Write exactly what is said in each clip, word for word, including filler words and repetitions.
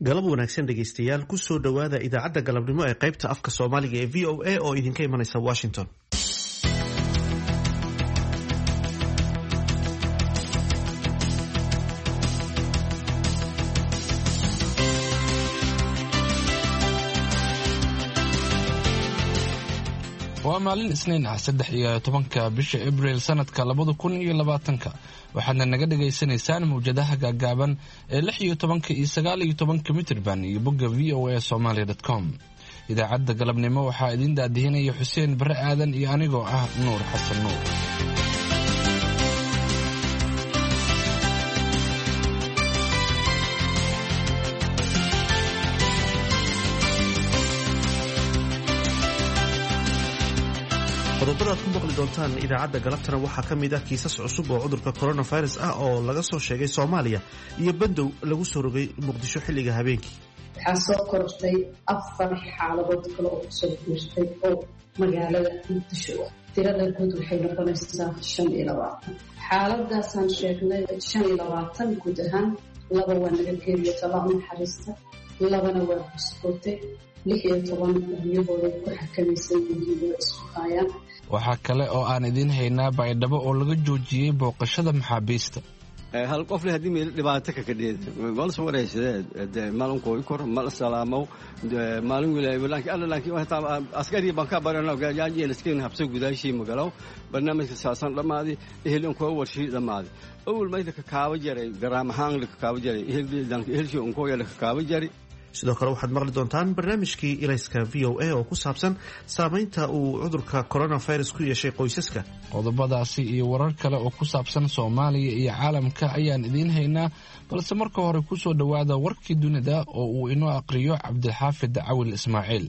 galab wanaagsan dhegaystayaal ku soo dhowaada idaacadda galabnimo ee qaybta afka Soomaaliga ee V O A oo idinka imanaysa Washington. waa maalin isniin ah saddex iyo tobanka bisha Abriil sanadka labada kun iyo labaatanka waxaadna naga dhageysanaysaan mawjadaha gaagaaban ee lix iyo tobanka iyo sagaal iyo tobanka mitirban iyo bogga v o a somali dot com. idaacadda galabnimo waxaa idin daadihinaya Xuseen Bare Aadan iyo anigoo ah Nuur Xasan Nuur. qodobada aad ku maqli doontaan idaacadda galabtana waxaa ka mid ah kiisas cusub oo cudurka coronavirus ah oo laga soo sheegay Soomaaliya iyo bandow lagu soo rogay Muqdisho xilliga habeenkii. waxaa soo kortay afar xaaladood kale oo soo guurtay oo magaalada Muqdisho ah. tirada guud waxay noqonaysaa shan iyo labaatan. xaaladaasaan sheegnay shan iyo labaatan guud ahaan laba waa naga geeriyo talaaq naxariista labana waa buskootay lix iyo toban iyagoo ku xakamaysan yihiin isku hayaan. waxaa kale oo aan idin haynaa baydhabo oo laga joojiyay booqashada maxaabiista. hal qof leh hadii meel dhibaato ka kadheed mal soo wareysay maalin kooy kor mal salaamo maalin wiilay laakiin alla laakiin waxa askari baan ka baranaa gaajiyay iskiin habso gudaashii magalaw barnaamijka saasan dhamaadi ehelin koo warshii dhamaadi awal mayda ka kaaba jaray garaamahaan la ka kaaba jaray eheldan ehelshii un koo yala ka kaaba jaray. sidoo kale waxaad maqli doontaan barnaamijkii ilayska V O A oo ku saabsan saamaynta uu cudurka coronavirus ku yeeshay qoysaska. qodobadaasi iyo warar kale oo ku saabsan Soomaaliya iyo caalamka ayaan idin haynaa, balse marka hore ku soo dhawaada warkii dunida oo uu inoo aqriyo Cabdixaafid Cawil Ismaaciil.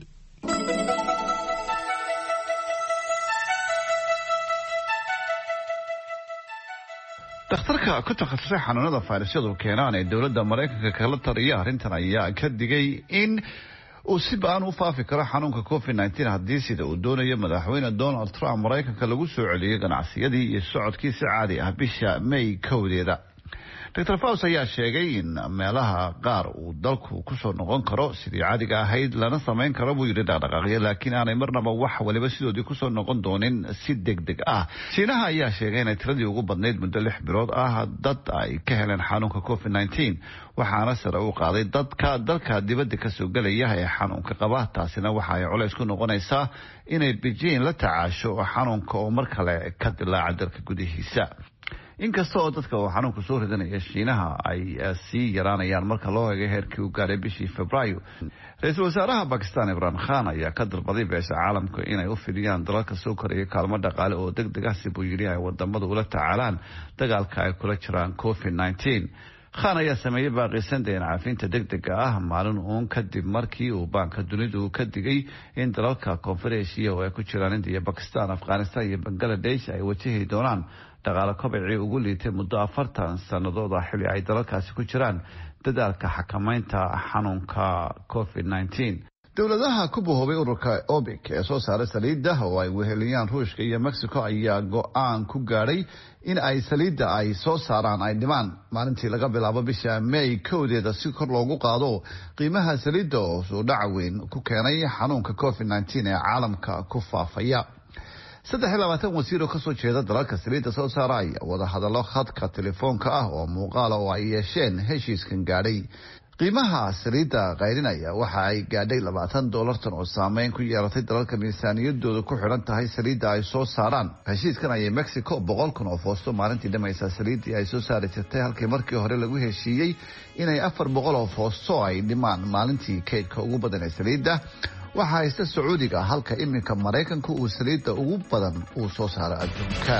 dhakhtarka ku takhasusay xanuunada fayrasyadu keenaan ee dowladda Mareykanka kala taliya arrintan ayaa ka digay in uu si baan u faafi karo xanuunka covid nineteen haddii sida uu doonayo madaxweyne Donald Trump Mareykanka lagu soo celiyay ganacsiyadii iyo socodkiisa caadi ah bisha May kowdeeda. Doctor Fauci ayaa sheegay in meelaha qaar uu dalku ku soo noqon karo sidii caadiga ahayd lana sameyn karo buu yiri dhaqdhaqaaqyo laakiin aanay marnaba wax waliba sidoodii ku soo noqon doonin si degdeg ah. Shiinaha ayaa sheegay in tiradii ugu badneyd muddo lix bilood ah dad ay ka heleen xanuunka covid nineteen waxaana sare u qaaday dadka dalka dibadda ka soo galaya ee xanuunka qaba. taasina waxa ay culays ku noqonaysaa inay Beijing la tacaasho xanuunka oo mar kale ka dilaaca dalka gudihiisa. inkasta oo dadka oo xanuunka soo ridanaya Shiinaha ay sii yaraanayaan marka loo eego heerkii uu gaaray bishii Febraayo. Ra'iisul Wasaaraha Pakistan Imran Khan ayaa ka dalbaday beesha caalamka inay u fidiyaan dalalka soo koraya kaalmo dhaqaale oo degdeg ah si buu yiri ay wadamada ula tacaalaan dagaalka ay kula jiraan covid nineteen. Khan ayaa sameeyay baaqisan deyn caafinta degdega ah maalin uun kadib markii uu Banka Dunidu ka digay in dalalka Koonfur-Aasiya oo ay ku jiraan India, Pakistan, Afghanistan iyo Bangladesh ay wajihi doonaan dagaalo kobcii ugu liitay muddo afartan sannadood ah xilli ay dalalkaasi ku jiraan dadaalka xakamaynta xanuunka covid nineteen. dowladaha ku boobay ururka OPEC ee soo saaray saliidda oo ay weheliyaan Ruushka iyo Mexico ayaa go'aan ku gaaray in ay saliidda ay soo saaraan ay dhimaan maalintii laga bilaabo bisha May kowdeeda si kor loogu qaado qiimaha saliidda oo soo dhac weyn ku keenay xanuunka covid nineteen ee caalamka ku faafaya. saddex iyo labaatan wasiir oo ka soo jeeda dalalka saliidda soo saaraya wada hadallo khadka telefoonka ah oo muuqaal oo ay yeesheen heshiiskan gaadhay. qiimaha saliidda qaylinaya waxa ay gaadhay labaatan dollar tan oo saameyn ku yeelatay dalalka miisaaniyadooda ku xidhan tahay saliidda ay soo saaraan. heshiiskan ayay Mexico boqol kun oo foosto maalintii dhamaysa saliiddii ay soo saari jirtay halkii markii hore lagu heshiiyey inay afar boqol oo foosto ay dhimaan maalintii kaydka ugu badan ee saliidda. waxaa haysta Sacuudiga halka iminka Mareykanku uu saliidda ugu badan uu soo saaro adduunka.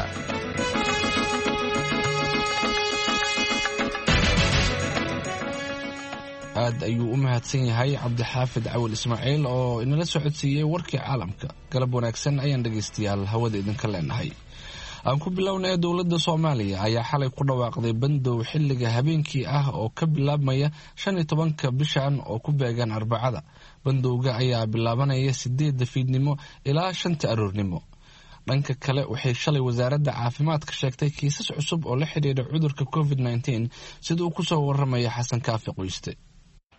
aad ayuu u mahadsan yahay Cabdixaafid Cawil Ismaaciil oo inala socodsiiyay warkii caalamka. galab wanaagsan ayaan dhageystayaal hawada idinka leenahay. aan ku bilownay dowladda Soomaaliya ayaa xalay ku dhawaaqday bandow xilliga habeenkii ah oo ka bilaabmaya shan iyo tobanka bishan oo ku beegan Arbacada. bandowga ayaa bilaabanaya sideedda fiidnimo ilaa shanta aroornimo. dhanka kale waxay shalay wasaaradda caafimaadka sheegtay kiisas cusub oo la xiriira cudurka covid nineteen sida uu ku soo waramaya Xasan Kaafi Qoyste.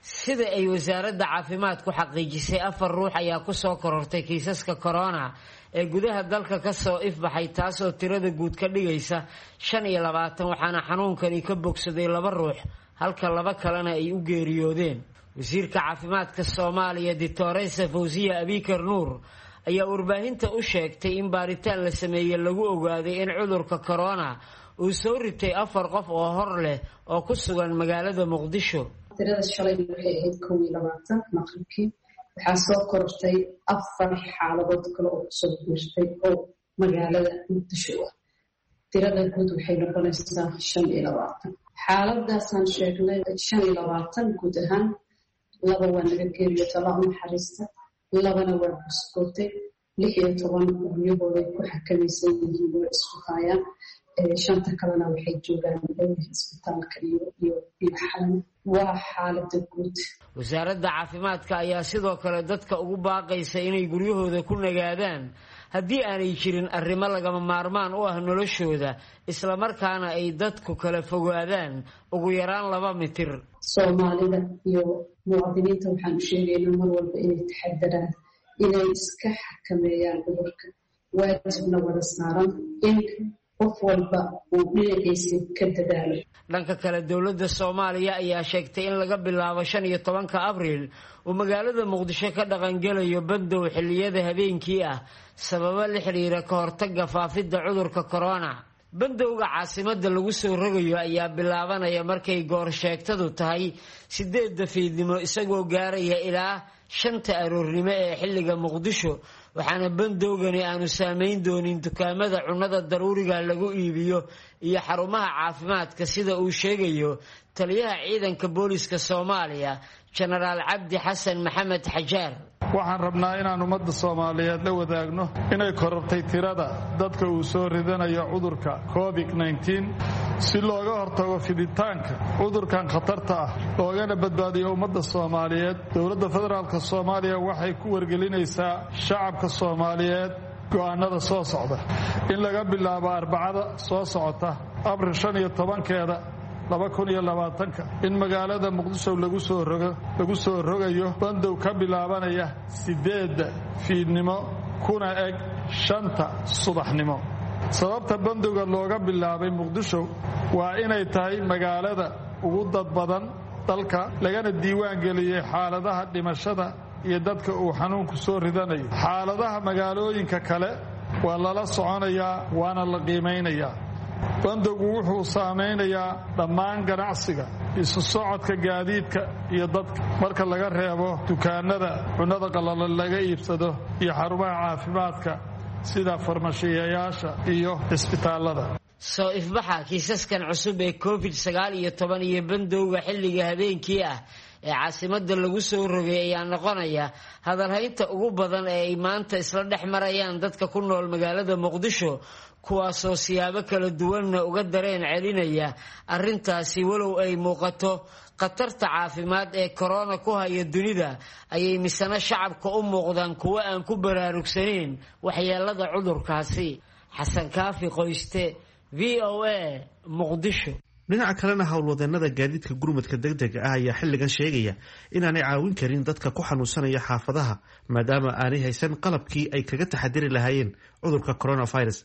sida ay wasaaradda caafimaadku xaqiijisay afar ruux ayaa ku soo korortay kiisaska corona ee gudaha dalka ka soo ifbaxay taasoo tirada guud ka dhigaysa shan iyo labaatan waxaana xanuunkani ka bogsaday laba ruux halka laba kalena ay u geeriyoodeen wasiirka caafimaadka Soomaaliya Dictoresa Fawziya Abikar Nuur ayaa warbaahinta u sheegtay in baaritaan la sameeyay lagu ogaaday in cudurka corona uu soo ritay afar qof oo hor leh oo ku sugan magaalada Muqdisho tirada shalay waxay ahayd kow iyo labaatan maqribkii waxaa soo korortay afar xaaladood kale oo soo guurtay oo magaalada Muqdisho ah tirada guud waxay noqonaysaa shan iyo labaatan xaaladaasaan sheegnay shan iyo labaatan guud ahaan laba waa naga geeriyo talaabo naxariista labana waa buskootay lix iyo toban guriyahooda ku xakamaysan yihiin oo isku hayaan shanta kalena waxay joogaan isbitaalka iyo iyo xalan waa xaalada guud wasaaradda caafimaadka ayaa sidoo kale dadka ugu baaqaysa inay guryahooda ku nagaadaan haddii aanay jirin arrimo lagama maarmaan u ah noloshooda isla markaana ay dadku kala fogaadaan ugu yaraan laba mitir Soomaalida iyo muwaadiniinta waxaan u sheegaynaa mar walba inay taxadaraan inay iska xakameeyaan cudurka waajibna wada saaran in qof walba uu dhinaciisa ka dadaalo dhanka kale dowladda Soomaaliya ayaa sheegtay in laga bilaabo shan iyo tobanka Abriil uu magaalada Muqdisho ka dhaqangelayo bandow xilliyada habeenkii ah sababo la xiriira ka hortagga faafidda cudurka corona bandowga caasimadda lagu soo rogayo ayaa bilaabanaya markay goor sheegtadu tahay sideedda fiidnimo isagoo gaaraya ilaa shanta aroornimo ee xilliga Muqdisho waxaana bandowgani aanu saameyn doonin dukaamada cunnada daruuriga lagu iibiyo iyo xarumaha caafimaadka sida uu sheegayo taliyaha ciidanka booliska Soomaaliya Generaal Cabdi Xasan Maxamed Xajaar waxaan rabnaa inaan ummadda Soomaaliyeed la wadaagno inay korortay tirada dadka uu soo ridanayo cudurka covid nineteen si looga hortago fiditaanka cudurkan khatarta ah loogana badbaadiyo ummadda Soomaaliyeed dowladda federaalka Soomaaliya waxay ku wargelinaysaa shacabka Soomaaliyeed go'aanada soo socda in laga bilaabo Arbacada soo socota Abriil shan iyo tobankeeda laba kun iyo labaatanka in magaalada Muqdisho lagu soo rogo lagu soo rogayo bandow ka bilaabanaya sideedda fiidnimo kuna eg shanta subaxnimo sababta bandowga looga bilaabay Muqdisho waa inay tahay magaalada ugu dad badan dalka lagana diiwaan geliyay xaaladaha dhimashada iyo dadka uu xanuunku soo ridanayo xaaladaha magaalooyinka kale waa lala soconayaa waana la qiimeynayaa bandowgu wuxuu saameynayaa dhammaan ganacsiga isu socodka gaadiidka iyo dadka marka laga reebo dukaanada cunnada qallalan laga iibsado iyo xarumaha caafimaadka sida farmashiyayaasha iyo isbitaalada soo ifbaxa kiisaskan cusub ee covid sagaal iyo toban iyo bandowga xilliga habeenkii ah ee caasimadda lagu soo rogay ayaa noqonaya hadalhaynta ugu badan ee ay maanta isla dhex marayaan dadka ku nool magaalada Muqdisho kuwaasoo siyaabo kala duwanna uga dareen celinaya arrintaasi walow ay muuqato khatarta caafimaad ee corona ku haya dunida ayay misana shacabka u muuqdaan kuwa aan ku baraarugsanayn waxyeelada cudurkaasi xasan kaafi qoyste V O A Muqdisho dhinaca kalena howlwadeenada gaadiidka gurmadka degdega ah ayaa xilligan sheegaya inaanay caawin karin dadka ku xanuunsanaya xaafadaha maadaama aanay haysan qalabkii ay kaga taxadiri lahaayeen cudurka coronavirus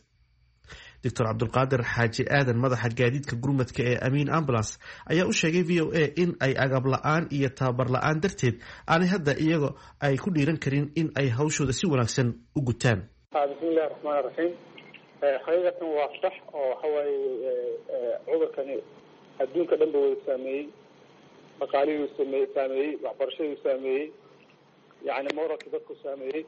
Doctor Cabdulqaadir Xaaji Aadan madaxa gaadiidka gurmadka ee Amiin Ambulance ayaa u sheegay V O A in ay agab la'aan iyo tababar la'aan darteed aanay hadda iyaga ay ku dhiiran karin in ay hawshooda si wanaagsan u gutaan bismillahir rahmaanir rahiim xaqiiqatan waa sax oo waxa waaye cudurkani adduunka dhan buu saameeyey dhaqaalihii saameeyey saameeyey waxbarashadii saameeyey yacni moralka dadku saameeyey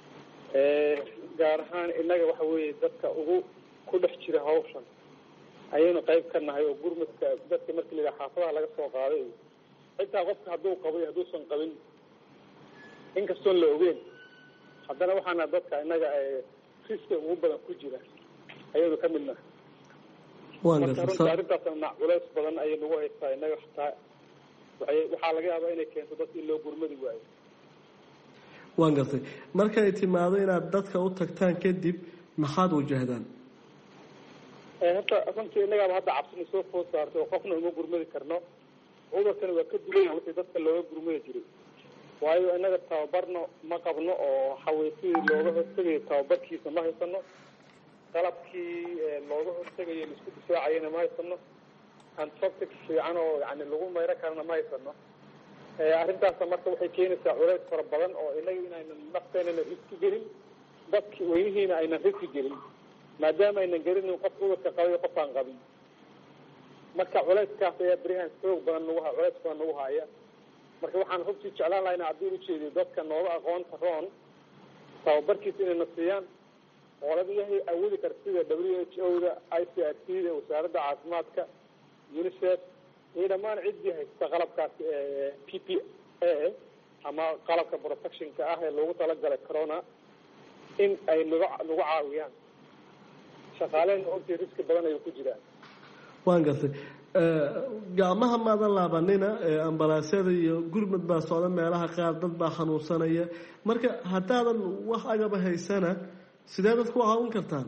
gaar ahaan innaga waxa weeye dadka ugu ku dhex jira hawshan ayaynu qayb ka nahay oo gurmadka dadka markii la yidhaha xaafadaha laga soo qaaday xitaa qofka hadduu qabo iyo hadduusan qabin inkastoon la ogeyn haddana waxaana dadka innaga riska ugu badan ku jira ayaynu ka mid nahay marka runta arrintaasna culays badan ayay nagu haystaa innaga xataa waxaa laga yaabaa inay keento dadka in loo gurmadi waayo waan gartay markay timaado inaad dadka u tagtaan kadib maxaad wajahdaan horta runtii innagaaba hadda cabsina soo food saartay oo qofna uma gurmadi karno cudurkana waa ka duwan wixii dadka looga gurmaya jiray waayo innaga tababarno ma qabno oo xaweysidii looga hortegayo tababarkiisa ma haysano qalabkii looga hortegayo laisku difaacayana ma haysano antiseptic fiican oo yani lagu mayro karana ma haysano arrintaasa marka waxay keenaysaa culays fara badan oo inaga inaynan nafteenana riski gelin dadki weynihiina aynan riski gelin maadaama aynan gelinin qof cudurka qabayo qof aan qabin marka culayskaas ayaa berihaan xoog badan nagu ha culays badan nagu haya marka waxaan runtii jeclaan lahaa ina haddii ujeediyo dadka nooga aqoonta roon tababarkiisa inayna siiyaan ooladayahay awoodi kara sida w h o da i c r c da wasaaradda caafimaadka unicef iyo dhammaan ciddii haysta qalabkaas p p a ama qalabka protectionka ah ee loogu talagalay corona in ay naga nagu caawiyaan shaqaalehena ortii riski badan ayuu ku jiraan waan gartay gacmaha maadan laabanina ambalaasyada iyo gurmad baa socda meelaha qaar dad baa xanuunsanaya marka haddaadan wax agaba haysana sidee dadku caawin kartaan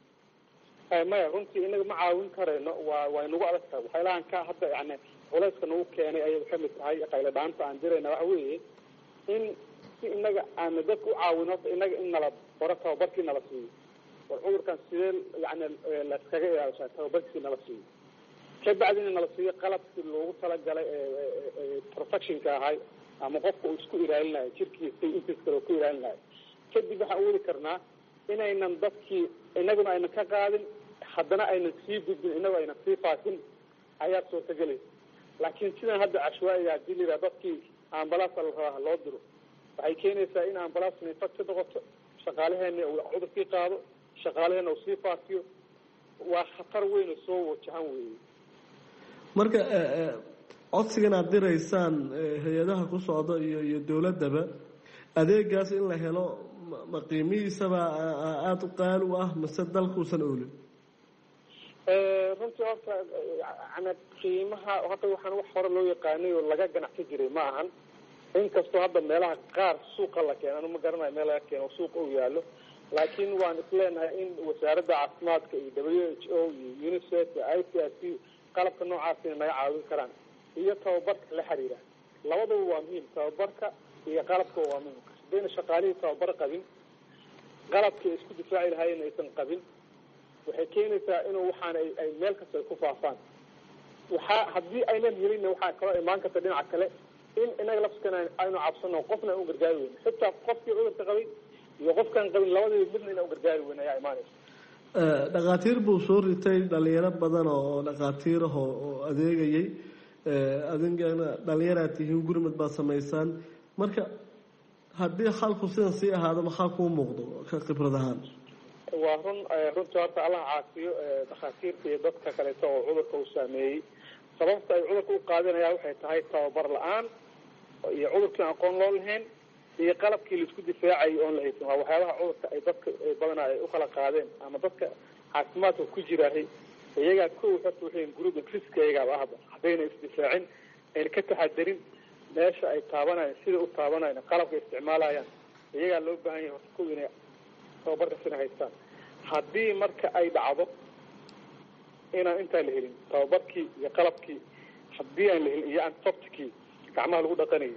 maya runtii inaga ma caawin karayno waa way nagu adag tahay waxyaalahan ka hadda yani culayska nagu keenay ayay kamid tahay qaylo dhaanta aan dirayna waxa weeye in si inaga aan dadka u caawin horta inaga in nala baro tababarkii nala siiyo war cudurkan sidee yani laskaga ilaalishaa tababarkii nala siiyo kabacdina nala siiyo qalabkii loogu talagalay protectionka ahay ama qofka uu isku ilaalinayo jirkiisa intiis kale ku ilaalinayo kadib waxaan awoodi karnaa inaynan dadkii inaguna aynan ka qaadin haddana aynan sii gudbin inagu aynan sii faafin ayaa suurtagelaysa laakiin sidan hadda cashwaaiga hadii la yidhaha dadkii ambalaasa la rabaa loo diro waxay keenaysaa in ambalaasna infection noqoto shaqaalaheena uu cudurkii qaado shaqaalaheena uu sii faafiyo waa khatar weyn oo soo wajahan weeye marka codsigan aad diraysaan hay-adaha ku socda iyo iyo dowladdaba adeegaas in la helo ma qiimihiisaba aada u qaali u ah mase dalkuusan oolin runtii horta yani qiimaha hadda waxaan wax hore loo yaqaanay oo laga ganacsan jiray ma ahan inkastoo hadda meelaha qaar suuqa la keeno anu ma garanayo meel laga keeno suuqa u yaalo laakiin waan isleenahay in wasaaradda caafimaadka iyo w h o iyo unicef iyo i c r c qalabka noocaasina naga caawin karaan iyo tababarka la xiriira labadaba waa muhiim tababarka iyo qalabka waa muhiim hadayna shaqaalihii tababar qabin qalabkii ay isku difaaci lahaayeen aysan qabin waxay keenaysaa inuu waxaan ay meel kasta ay ku faafaan waxaa haddii aynan helina waxaa kaloo imaan karta dhinaca kale in inaga lafskana aynu cabsano qofna aan u gargaari weyn xitaa qofkii cudurka qabay iyo qofkaan qabin labadaba midna inaan u gargaari weyn ayaa imaanaysa dhakhaatiir buu soo ritay dhalinyaro badan oo dhakhaatiir ah oo adeegayay adinkana dhalinyaraad tihiin gurmad baad samaysaan marka haddii xalku sidan sii ahaado maxaa kuu muuqdo ka khibrad ahaan waa run runtii horta allah caafiyo dhakhaatiirta iyo dadka kaleeto oo cudurka uu saameeyey sababta ay cudurka u qaadanayaa waxay tahay tababar la-aan iyo cudurkii aqoon loo lahayn iyo qalabkii laisku difaacayay oon la haysan waa waxyaabaha cudurka ay dadka badanaa ay ukala qaadeen ama dadka caafimaadka ku jiraahay iyagaa ko horta waxay group risk iyagaaba ahba haddayna isdifaacin ayna ka taxadarin meesha ay taabanayaan sida u taabanayaan qalabka isticmaalayaan iyagaa loo baahan yahay horta kow inay tababarka sina haystaan haddii marka ay dhacdo inaan intaa la helin tababarkii iyo qalabkii haddii aan la helin iyo antoptikii gacmaha lagu dhaqanayo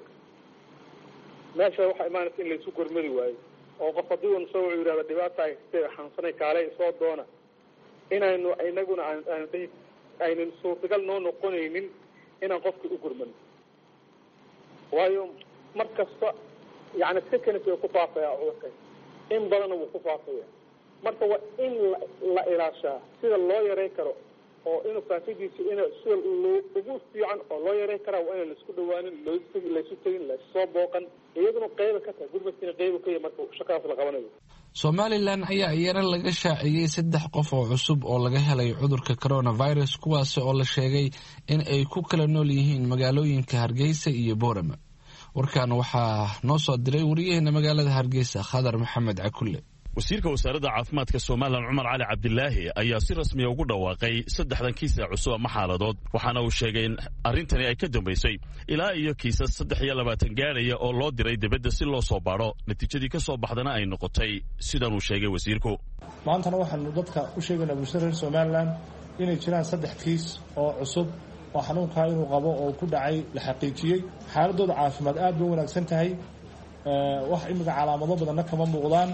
meesha waxaa imaanaysa in laysu gormadi waayo oo qof haddii un soo wuxuu yidhahda dhibaata haystee xanuunsanay kaale soo doona inaynu inaguna aan aan dhihi aynan suurtagal noo noqonaynin inaan qofka u gurmano waayo mar kasta yani seconds way ku faafaya cudurka in badanna wuu ku faafaya marka waa in la ilaashaa sida loo yaray karo oo inuu faafidiisa in sida ugu fiican oo loo yaray karaa waa inaan laisku dhawaanin laysu tegin lasoo booqan iyaduna qayba ka tahay gurmadkiina qayba ka yahay marka shaqadaas la qabanayo somalilan ayaa iyana laga shaaciyey saddex qof oo cusub oo laga helay cudurka coronavirus kuwaasi oo la sheegay in ay ku kala nool yihiin magaalooyinka hargeysa iyo boorama warkan waxaa noo soo diray wariyaheena magaalada hargeysa khadar maxamed cakulle wasiirka wasaaradda caafimaadka somalilan cumar cali cabdilaahi ayaa si rasmiya ugu dhawaaqay saddexdan kiis ee cusub ama xaaladood waxaana uu sheegay in arrintani ay ka dambaysay ilaa iyo kiisas saddex iyo labaatan gaadhaya oo loo diray dibadda si loo soo baadho natiijadii ka soo baxdana ay noqotay sidan uu sheegay wasiirku maantana waxaanu dadka u sheegaynaa bulshada reer somalilan inay jiraan saddex kiis oo cusub oo xanuunkaa inuu qabo oo ku dhacay la xaqiijiyey. xaaladooda caafimaad aad bay wanaagsan tahay, wax imika calaamado badanna kama muuqdaan.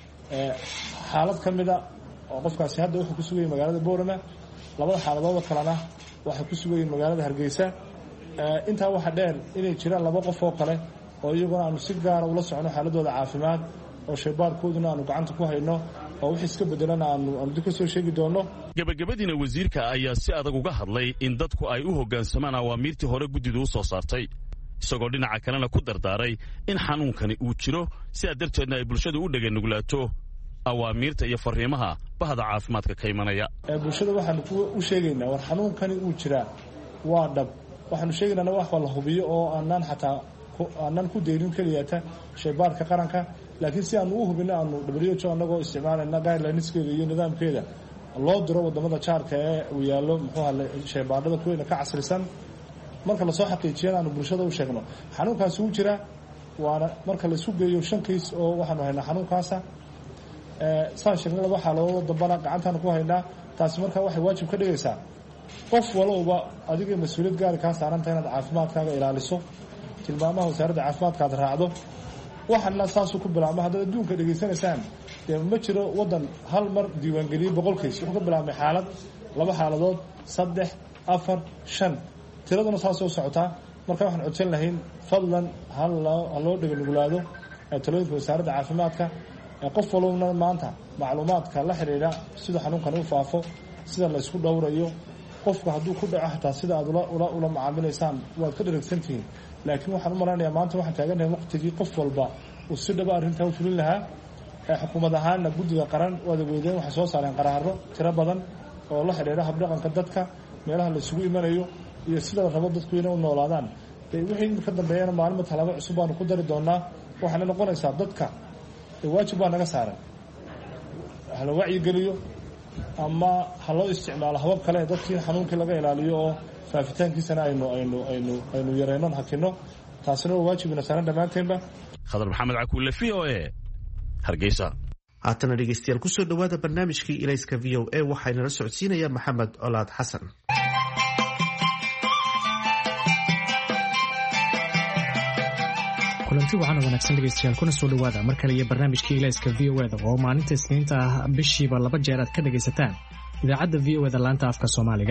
xaalad ka mida oo qofkaasi hadda wuxuu ku sugayay magaalada Boorama, labada xaaladooda kalena waxay ku sugayeen magaalada Hargeysa. intaa waxa dheer inay jiraan laba qof oo kale oo iyaguna aanu si gaar ah ula socono xaaladooda caafimaad oo shaybaarkooduna aanu gacanta ku hayno oo wixii iska bedelana aanu aanu ka soo sheegi doono. gabagabadiina wasiirka ayaa si adag uga hadlay in dadku ay u hoggaansamaan awaamiirtii hore guddidu u soo saartay, isagoo dhinaca kalena ku dardaaray in xanuunkani uu jiro sidaa darteedna ay bulshadu u dhaganuglaato awaamiirta iyo fariimaha bahda caafimaadka ka imanaya. bulshada waxaanu u sheegaynaa war xanuunkani uu jiraa waa dhab. waxaanu sheegaynaa wax la hubiyo oo aanan xataa aanan ku deerin keliyata shaybaarka qaranka, laakiin si aanu u hubino aanu W H O anagoo isticmaalayna guidelineskeeda iyo nidaamkeeda loo diro wadamada jaarka ee uu yaallo muxuu ahaa shaybaarada kuweena ka casrisan. marka la soo xaqiijiyana aanu bulshada u sheegno xanuunkaasi uu jira, waana marka la isu geeyo shan kiis oo waxaanu haynaa xanuunkaasa. saan sheegnay laba xaaladood dambana gacantaanu ku haynaa. taasi marka waxay waajib ka dhigaysaa qof walowba adiga mas-uuliyad gaari kaa saaranta inaad caafimaadkaaga ilaaliso, tilmaamaha wasaaradda caafimaadka aad raacdo. waxana saasuu ku bilaabma. haddaad adduunka dhegaysanaysaan dee ma jiro waddan hal mar diiwaangeliyey boqol kiis. wuxuu ka bilaabmay xaalad, laba xaaladood, saddex, afar, shan, tiraduna saasoo u socotaa. marka waxaan codsan lahayn fadlan ha loo dhaganugulaado talooyinka wasaaradda caafimaadka. qof walowna maanta macluumaadka la xidhiidha sida xanuunkani u faafo, sida la isku dhowrayo, qofka hadduu ku dhaco xataa sida aad ula macaamilaysaan waad ka dharagsantihiin. laakiin waxaan u malaynayaa maanta waxaan taaganahay waqtigii qof walba uu si dhaba arrintaa u fulin lahaa. xukuumad ahaanna guddiga qaran waad ogeydeen waxay soo saareen qaraaro tiro badan oo la xidhiidha habdhaqanka dadka, meelaha la isugu imanayo iyo sida la rabo dadku inay u noolaadaan. wixii ka dambeeyana maalmo talaabo cusub baanu ku dari doonaa. waxaana noqonaysaa dadka waajib baa naga saaran, hala wacyigeliyo ama ha loo isticmaalo habab kale dadkii xanuunkii laga ilaaliyo oo faafitaankiisana aynu aynu aynu aynu yareyno hakino. taasina waa waajibina saaran dhammaanteenba. khadar maxamed cakuule, V O A, Hargeysa. haatana dhegeystayaal kusoo dhawaada barnaamijkii ilayska V O A waxaana la socodsiinaya Maxamed Colaad Xasan. kulanti waxaan wanaagsan dhegeystayaal kuna soo dhawaada mar kale iyo barnaamijkii ilayska V O A oo maalinta Isniinta ah bishiiba laba jeer aad ka dhegeysataan idaacadda V O A da laanta afka Soomaaliga.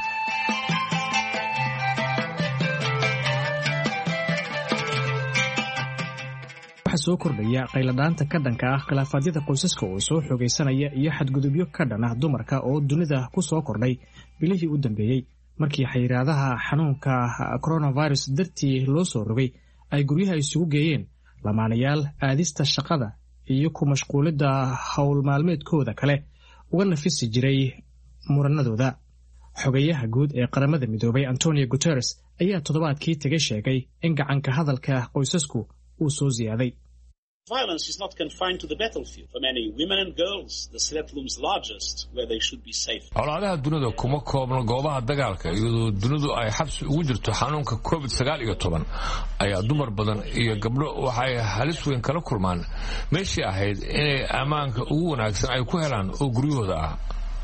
waxaa soo kordhaya qayladhaanta ka dhanka ah khilaafadyada qoysaska oo soo xoogaysanaya iyo xadgudubyo ka dhan ah dumarka oo dunida ku soo kordhay bilihii u dambeeyey markii xayiraadaha xanuunka coronavirus dartii loo soo rogay ay guryaha isugu geeyeen lamaanayaal aadista shaqada iyo ku mashquulidda howl maalmeedkooda kale uga nafisi jiray muranadooda. xogayaha guud ee qaramada midoobay Antonio Guterres ayaa toddobaadkii tagay sheegay in gacanka hadalka qoysasku uu soo ziyaaday. Violence is not confined to the battlefield. For many women and girls, the threat looms largest where they should be safe. Colaadaha dunida kuma koobno goobaha dagaalka, iyadoo dunidu ay xabsi ugu jirto xanuunka covid sagaal iyo toban ayaa dumar badan iyo gabdho waxay halis weyn kala kulmaan meeshii ahayd inay ammaanka ugu wanaagsan ay ku helaan oo guryahooda ah.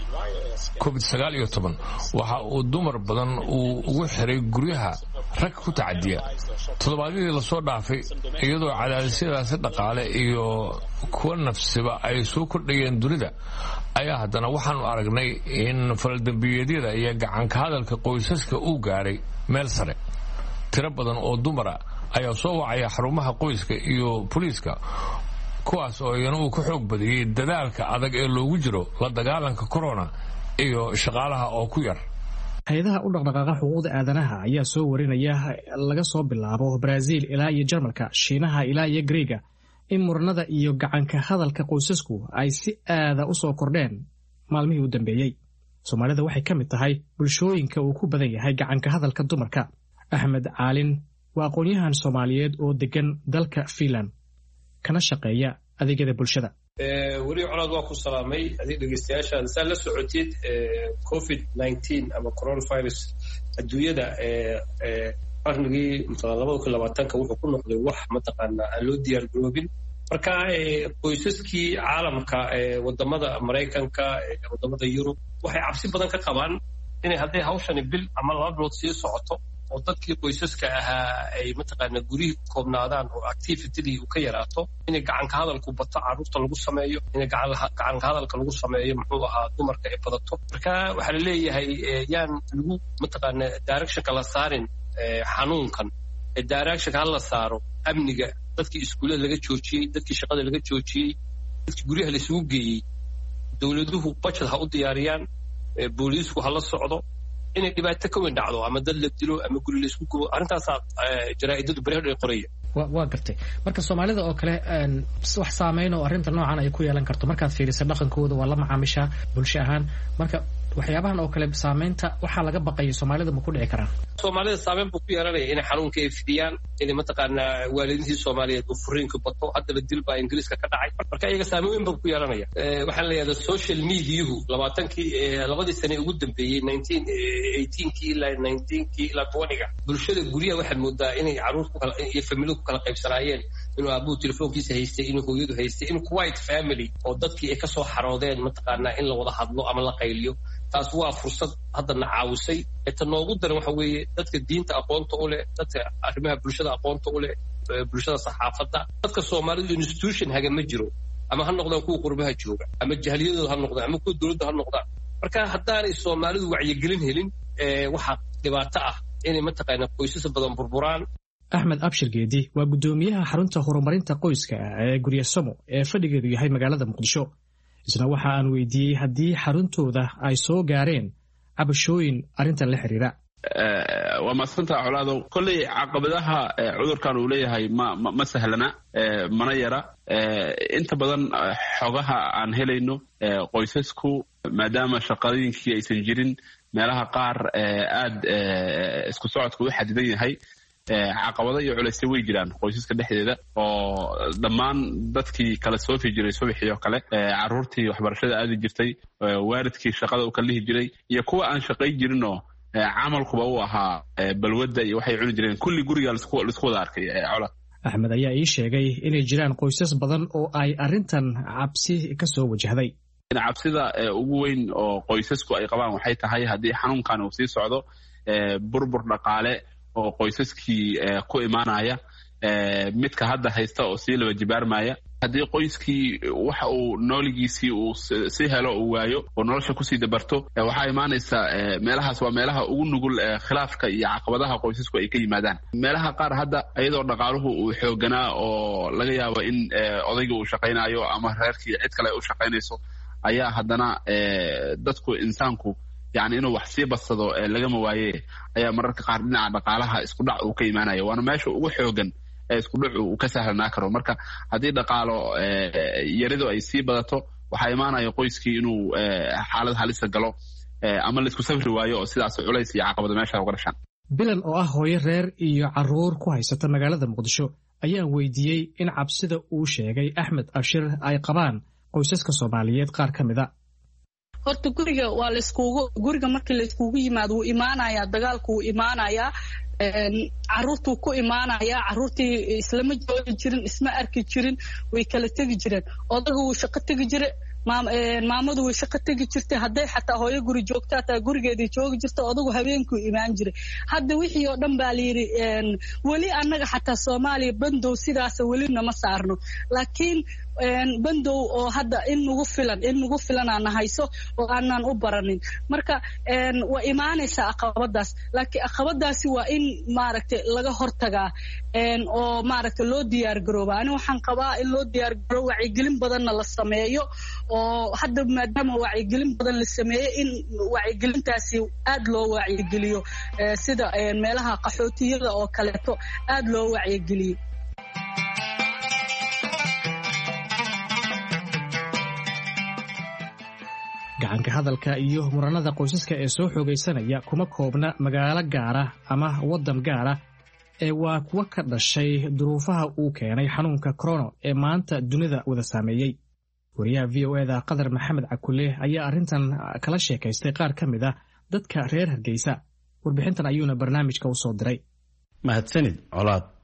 covid sagaal iyo toban waxa uu dumar badan uu ugu xiray guryaha rag ku tacadiya. toddobaadyadii la soo dhaafay iyadoo cadaadisyadaasi dhaqaale iyo kuwa nafsiba ay soo kordhayeen dunida ayaa haddana waxaanu aragnay in faldambiyeedyada iyo gacanka hadalka qoysaska uu gaaray meel sare. tiro badan oo dumara ayaa soo wacaya xarumaha qoyska iyo booliiska, kuwaas oo iyana uu ka xoog badiyey dadaalka adag ee loogu jiro la dagaalanka corona iyo shaqaalaha oo ku yar. hay-adaha u dhaqdhaqaaqa xuquuqda aadanaha ayaa soo warinaya laga soo bilaabo Brazil ilaa iyo Jarmalka, Shiinaha ilaa iyo Greega in muranada iyo gacanka hadalka qoysasku ay si aada u soo kordheen maalmihii u dambeeyey. Soomaalida waxay ka mid tahay bulshooyinka uu ku badan yahay gacanka hadalka dumarka. Axmed Caalin waa aqoon-yahan Soomaaliyeed oo degan dalka Finland kana shaqeeya adeegyada bulshada. weli colaad waa ku salaamay adig dhegeystayaashaada saa la socotid covid nineteen ama coronavirus adduunyada qarnigii labada kun labaatanka wuxuu ku noqday wax mataqaanaa aan loo diyaar garoobin. marka qoysaskii caalamka wadamada Maraykanka wadamada Yurub waxay cabsi badan ka qabaan inay hadday hawshani bil ama laba bilood sii socoto oo dadkii qoysaska ahaa ay mataqaana gurihii koobnaadaan oo activitydii uu ka yaraato inay gacanka hadalku bato carruurta lagu sameeyo inay gacanka hadalka lagu sameeyo muxuu ahaa dumarka ay badato marka waxaa la leeyahay yaan lagu mataqaana directionka la saarin xanuunkan directionka hala saaro amniga dadkii iskuullada laga joojiyey dadkii shaqada laga joojiyey dadkii guryaha la isugu geeyey dowladuhu budget ha u diyaariyaan booliisku ha la socdo inay dhibaato ka weyn dhacdo ama dad la dilo ama guri la isku gubo arrintaasaa jaraa'idadu beri ay qoraya waa gartay marka soomaalida oo kale wax saameyn oo arrinta noocan ay ku yeelan karto markaad fiiriso dhaqankooda waa la macaamishaa bulsho ahaan marka waxyaabahan oo kale saameynta waxaa laga baqayo soomaalida ma ku dhici karaan soomaalida saameyn buu ku yeelanaya inay xanuunka ay fidiyaan inay mataqaanaa waalidiintii soomaaliyeed uu furiinka bato haddaba dil baa ingiriiska ka dhacay marka iyaga saameyn weyn buu ku yeelanaya waxaan leeyahay social mediahu labaatankii labadii sane ugu dambeeyey nineteen eighteenkii ilaa nineteenkii ilaa twentyga bulshada guryaha waxaad moodaa inay carruur ku kala iyo familidu ku kala qaybsanaayeen inuu aabuhu telefoonkiisa haystay inuu hooyadu haystay in quiet family oo dadkii ay kasoo xaroodeen mataqaanaa in la wada hadlo ama la qayliyo taas waa fursad haddana caawisay eta noogu daran waxa weeye dadka diinta aqoonta u leh dadka arrimaha bulshada aqoonta u leh bulshada saxaafadda dadka soomaalidu institution haga ma jiro ama ha noqdaan kuwa qurbaha jooga ama jahliyadooda ha noqdaan ama kuwa dowladda ha noqdaan marka haddaanay soomaalidu wacyigelin helin waxaa dhibaato ah inay mataqaanaa qoysas badan burburaan axmed abshir geedi waa guddoomiyaha xarunta horumarinta qoyska ee guryasamo ee fadhigeedu yahay magaalada muqdisho isna waxa aan weydiiyey haddii xaruntooda ay soo gaareen cabashooyin arrintan la xiriira waa maadsantaa colaadow kolley caqabadaha cudurkan uu leeyahay ma ma sahlana mana yara inta badan xogaha aan helayno qoysasku maadaama shaqooyinkii aysan jirin meelaha qaar aad isku socodka u xadidan yahay caqabado iyo culaysyo way jiraan qoysaska dhexdeeda oo dhammaan dadkii kala soofi jiray subaxii oo kale carruurtii waxbarashada aadi jirtay waalidkii shaqada u kala lihi jiray iyo kuwa aan shaqay jirinoo camalkuba u ahaa balwadda iyo waxay cuni jireen kulli guriga laisku wada arkay cola axmed ayaa ii sheegay inay jiraan qoysas badan oo ay arrintan cabsi ka soo wajahday cabsida ugu weyn oo qoysasku ay qabaan waxay tahay haddii xanuunkan uu sii socdo burbur dhaqaale oo qoysaskii ku imaanaya midka hadda haysta oo sii laba jibaarmaya haddii qoyskii waxa uu nooligiisii uu si helo uu waayo oo nolosha kusii dabarto waxaa imaanaysa meelahaas waa meelaha ugu nugul khilaafka iyo caqabadaha qoysasku ay ka yimaadaan meelaha qaar hadda iyadoo dhaqaaluhu uu xooganaa oo laga yaabo in odayga uu shaqaynayo ama reerkii cid kale u shaqaynayso ayaa haddana dadku insaanku yani inuu wax sii badsado lagama waaye ayaa mararka qaar dhinaca dhaqaalaha isku dhac uu ka imaanaya waana meesha ugu xoogan ee isku dhacu uu ka sahlanaa karo marka haddii dhaqaalo yaridu ay sii badato waxaa imaanaya qoyskii inuu xaalad halisa galo ama laisku safri waayo oo sidaas culays iyo caqabado meesha uga dhashaan bilan oo ah hooyo reer iyo carruur ku haysata magaalada muqdisho ayaan weydiiyey in cabsida uu sheegay axmed abshir ay qabaan qoysaska soomaaliyeed qaar ka mida horta guriga waa laiskugu guriga markii laiskugu yimaado wuu imaanayaa dagaalku wuu imaanayaa carruurtuu ku imaanayaa carruurtii islama joogi jirin isma arki jirin way kala tegi jireen odaga wuu shaqo tegi jire maamadu way shaqo tegi jirtay hadday xataa hooyo guri joogta hataa gurigeedii joogi jirta odagu habeenkuu imaan jiray hadda wixii oo dhan baa layidhi weli annaga xataa soomaaliya bandow sidaasa weli nama saarno laakiin bandow oo hadda in nagu filan in nagu filan aana hayso oo aanan u baranin marka waa imaanaysaa caqabadaas laakiin caqabadaasi waa in maaragtay laga hortagaa oo maaragtay loo diyaar garooba ani waxaan qabaa in loo diyaar garoobo wacyigelin badanna la sameeyo oo hadda maadaama wacyigelin badan la sameeyo in wacyigelintaasi aad loo wacyigeliyo sida meelaha qaxootiyada oo kaleeto aad loo wacyigeliyo gacanka hadalka iyo muranada qoysaska ee soo xoogaysanaya kuma koobna magaalo gaara ama waddan gaara ee waa kuwa ka dhashay duruufaha uu keenay xanuunka korono ee maanta dunida wada saameeyey wariyaha v o eda qadar maxamed cakule ayaa arrintan kala sheekaystay qaar ka mid ah dadka reer hargeysa warbixintan ayuuna barnaamijka u soo diray mahadsanid colaad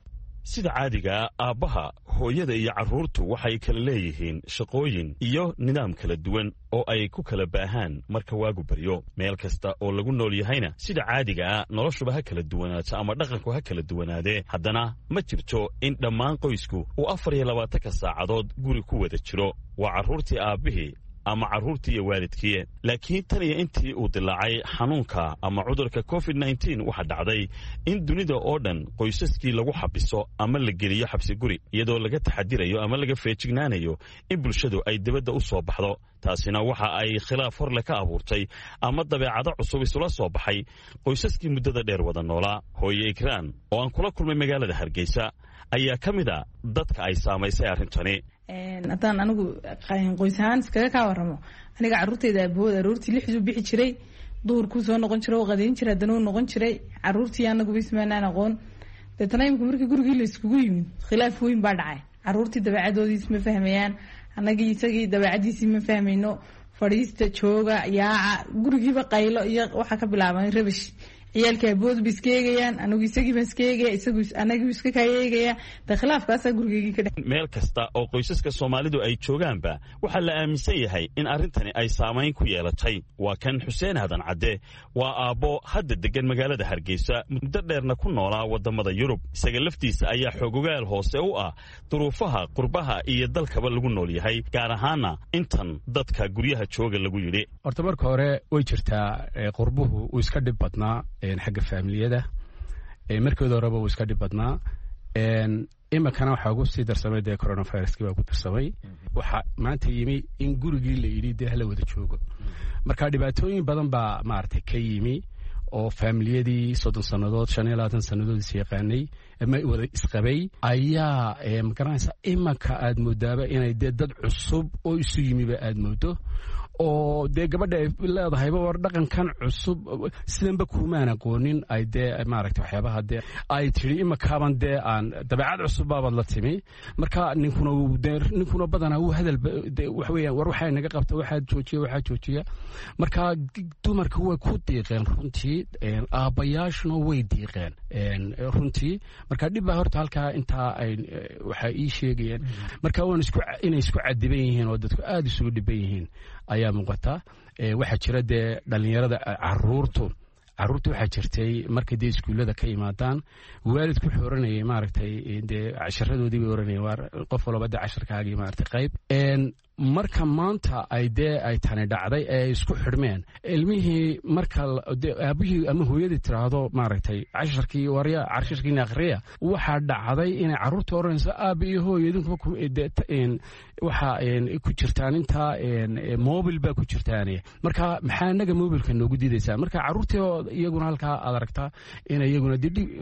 sida caadiga aabbaha hooyada iyo carruurtu waxay kala leeyihiin shaqooyin iyo nidaam kala duwan oo ay ku kala baahaan marka waagu baryo meel kasta oo lagu nool yahayna sida caadiga ah noloshuba ha kala duwanaato ama dhaqanku ha kala duwanaadee haddana ma jirto in dhammaan qoysku uu afar iyo labaatanka saacadood guri ku wada jiro waa carruurtii aabbihii ama carruurtii iyo waalidkii laakiin tan iyo intii uu dilaacay xanuunka ama cudurka covid nneteen waxaa dhacday in dunida oo dhan qoysaskii lagu xabiso ama la geliyo xabsi guri iyadoo laga taxadirayo ama laga feejignaanayo in bulshadu ay dibadda u soo baxdo taasina waxa ay khilaaf horle ka abuurtay ama dabeecado cusub isula soo baxay qoysaskii muddada dheer wada noolaa hooye ikraan oo aan kula kulmay magaalada hargeysa ayaa ka mid a dadka ay saamaysay arrintani haddaan anigu qoys ahaan iskaga kaa waramo aniga carruurteyda aabahooda aroortii lixduu bixi jiray duhurkuu soo noqon jiray oo qadayn jiray haddana uu noqon jiray carruurtii anaguba ismaanaan aqoon deetana imika markii gurigii la iskugu yimid khilaaf weyn baa dhacay carruurtii dabeecadoodiis ma fahmayaan annagii isagii dabeecadiisii ma fahmayno fadhiista jooga yaaca gurigiiba qaylo iyo waxaa ka bilaabay rabish ciyaalkii aabahoodu ba iska eegayaan anigu isagii baan iska eegaya isagu anagii iska kaayeegaya de khilaafkaasaa gurigeygii ka dhex meel kasta oo qoysaska soomaalidu ay joogaanba waxaa la aaminsan yahay in arrintani ay saamayn ku yeelatay waa kan xuseen hadan cadde waa aabbo hadda degan magaalada hargeysa muddo dheerna ku noolaa wadamada yurub isaga laftiisa ayaa xoogogaal hoose u ah duruufaha qurbaha iyo dalkaba lagu nool yahay gaar ahaana intan dadka guryaha jooga lagu yidhi horta marka hore way jirtaa qurbuhu uu iska dhib badnaa xagga faamiliyada markooda horeba uu iska dhib badnaa imikana waxaa ugu sii darsamay dee coronaviruskii baa ku darsamay waxaa maanta yimi in gurigii la yidhi dee hala wada joogo marka dhibaatooyin badan baa maaragtay ka yimi oo faamiliyadii soddon sannadood shan iyo labaatan sannadood is yaqaanay ama wada isqabay ayaa magaranaysa iminka aad moodaaba inay dee dad cusub oo isu yimiba aad moodo oo dee gabadha ay leedahayba war dhaqankan cusub sidanba kuumaan aqoonin ay dee maaragtay waxyaabaha dee ay tidhi imakaaban dee aan dabeecad cusub baabaad la timi marka ninkuna dee ninkuna badanaa wuu hadal wax weeyaan war waxaa naga qabta waxaa joojiya waxaa joojiya marka dumarka way ku diiqeen runtii aabbayaashuna way diiqeen runtii marka dhib baa horta halkaa intaa ay waxaa ii sheegayeen marka waan isku inay isku cadiban yihiin oo dadku aada isugu dhiban yihiin ayaa muuqata waxaa jira dee dhallinyarada caruurtu caruurta waxaa jirtay markay dee iskuullada ka yimaadaan waalidku wuxuu oranayay maaragtay dee casharadoodii bay oranayeen waa qof walba dee casharkaagii maaragtay qayb marka maanta ay dee ay tani dhacday ee ay isku xidhmeen ilmihii marka aabihii ama hooyadii tiraahdo maaragtay casharkii warya casharkiina akhriya waxaa dhacday inay carruurta oranayso aaba iyo hooyo idinkuba waxaa ku jirtaan intaa mobil baa ku jirtaan marka maxaa inaga mobilka noogu diidaysaa marka carruurtii iyaguna halkaa aad aragtaa ina iyaguna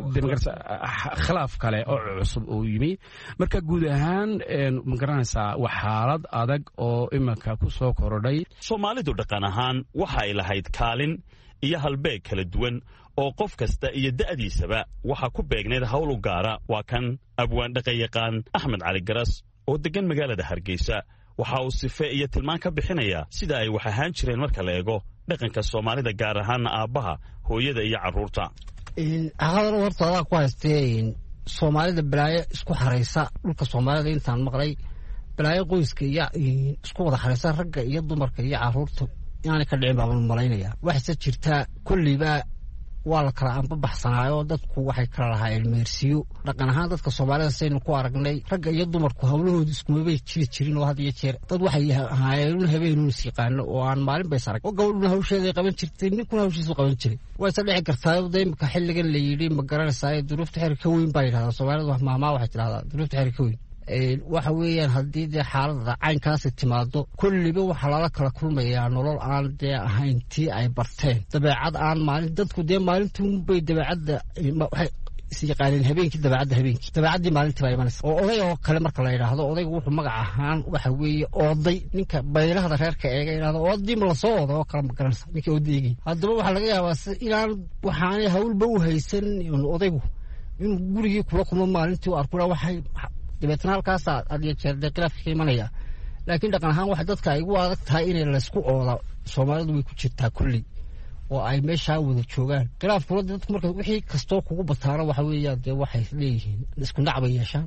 khilaaf kale oo cusub uu yimi marka guud ahaan magaranaysaa waa xaalad adag oo iminka ku soo korodhay soomaalidu dhaqan ahaan waxa ay lahayd kaalin iyo halbeeg kala duwan oo qof kasta iyo da'diisaba waxaa ku beegneed hawl u gaara waa kan abwaan dhaqanyaqaan axmed cali garas oo degan magaalada hargeysa waxa uu sife iyo tilmaan ka bixinayaa sida ay wax ahaan jireen marka la eego dhaqanka soomaalida gaar ahaana aabbaha hooyada iyo carruurta haqadan horta adaa ku haystee soomaalida balaayo isku xaraysa dhulka soomaalida intaan maqlay balaayo qoyska iyo isku wada xaraysa ragga iyo dumarka iyo carruurta inaanay ka dhicin baan malaynayaa waxayse jirtaa kolliba waa la kala anbabaxsanaayo dadku waxay kala lahaayeen meersiyo dhaqan ahaan dadka soomaalida saynu ku aragnay ragga iyo dumarku hawlahooda iskumabay jiri jirin oo had iyo jeer dad waxay ahaayeen habeenuun is yaqaano oo aan maalin bays arag oo gabadhuna hawsheeday qaban jirtay ninkuna hawshiisu qaban jiray wayse dhici kartaa da imika xilligan la yidhi ma garanaysaa duruufta xeer ka weyn baa yidhahdaa soomaalida mahmaa waxay tidhahdaa duruufta xeer ka weyn waxa weeyaan haddii dee xaalada caynkaasi timaado kolliba waxaa lala kala kulmayaa nolol aan dee ahayn tii ay barteen dabeecad aan maalin dadku dee maalintunbay dabeecadda waxay is yaqaaneen habeenkii dabeecadda habeenkii dabeecaddii maalintii baa imanaysa oo oday oo kale marka la yidhaahdo odaygu wuxuu magac ahaan waxa weeye ooday ninka baylahda reerka eega yidhahdo oodii ma lasoo ooda oo kale ma garanaysa ninka odaygii haddaba waxaa laga yaabaa si inaan waxaanay hawlba u haysan odaygu inuu gurigii kula kulmo maalintii u arkuna waxay dabeetna halkaasaa had iyo jeer dee khilaafka ka imanaya laakiin dhaqan ahaan waxa dadka ay ugu adag tahay inay laysku ooda soomaalidu way ku jirtaa kulli oo ay meeshaa wada joogaan khilaafkuna dadku marka wixii kastoo kugu bataana waxa weeyaan dee waxay leeyihiin isku dhac bay yeeshaan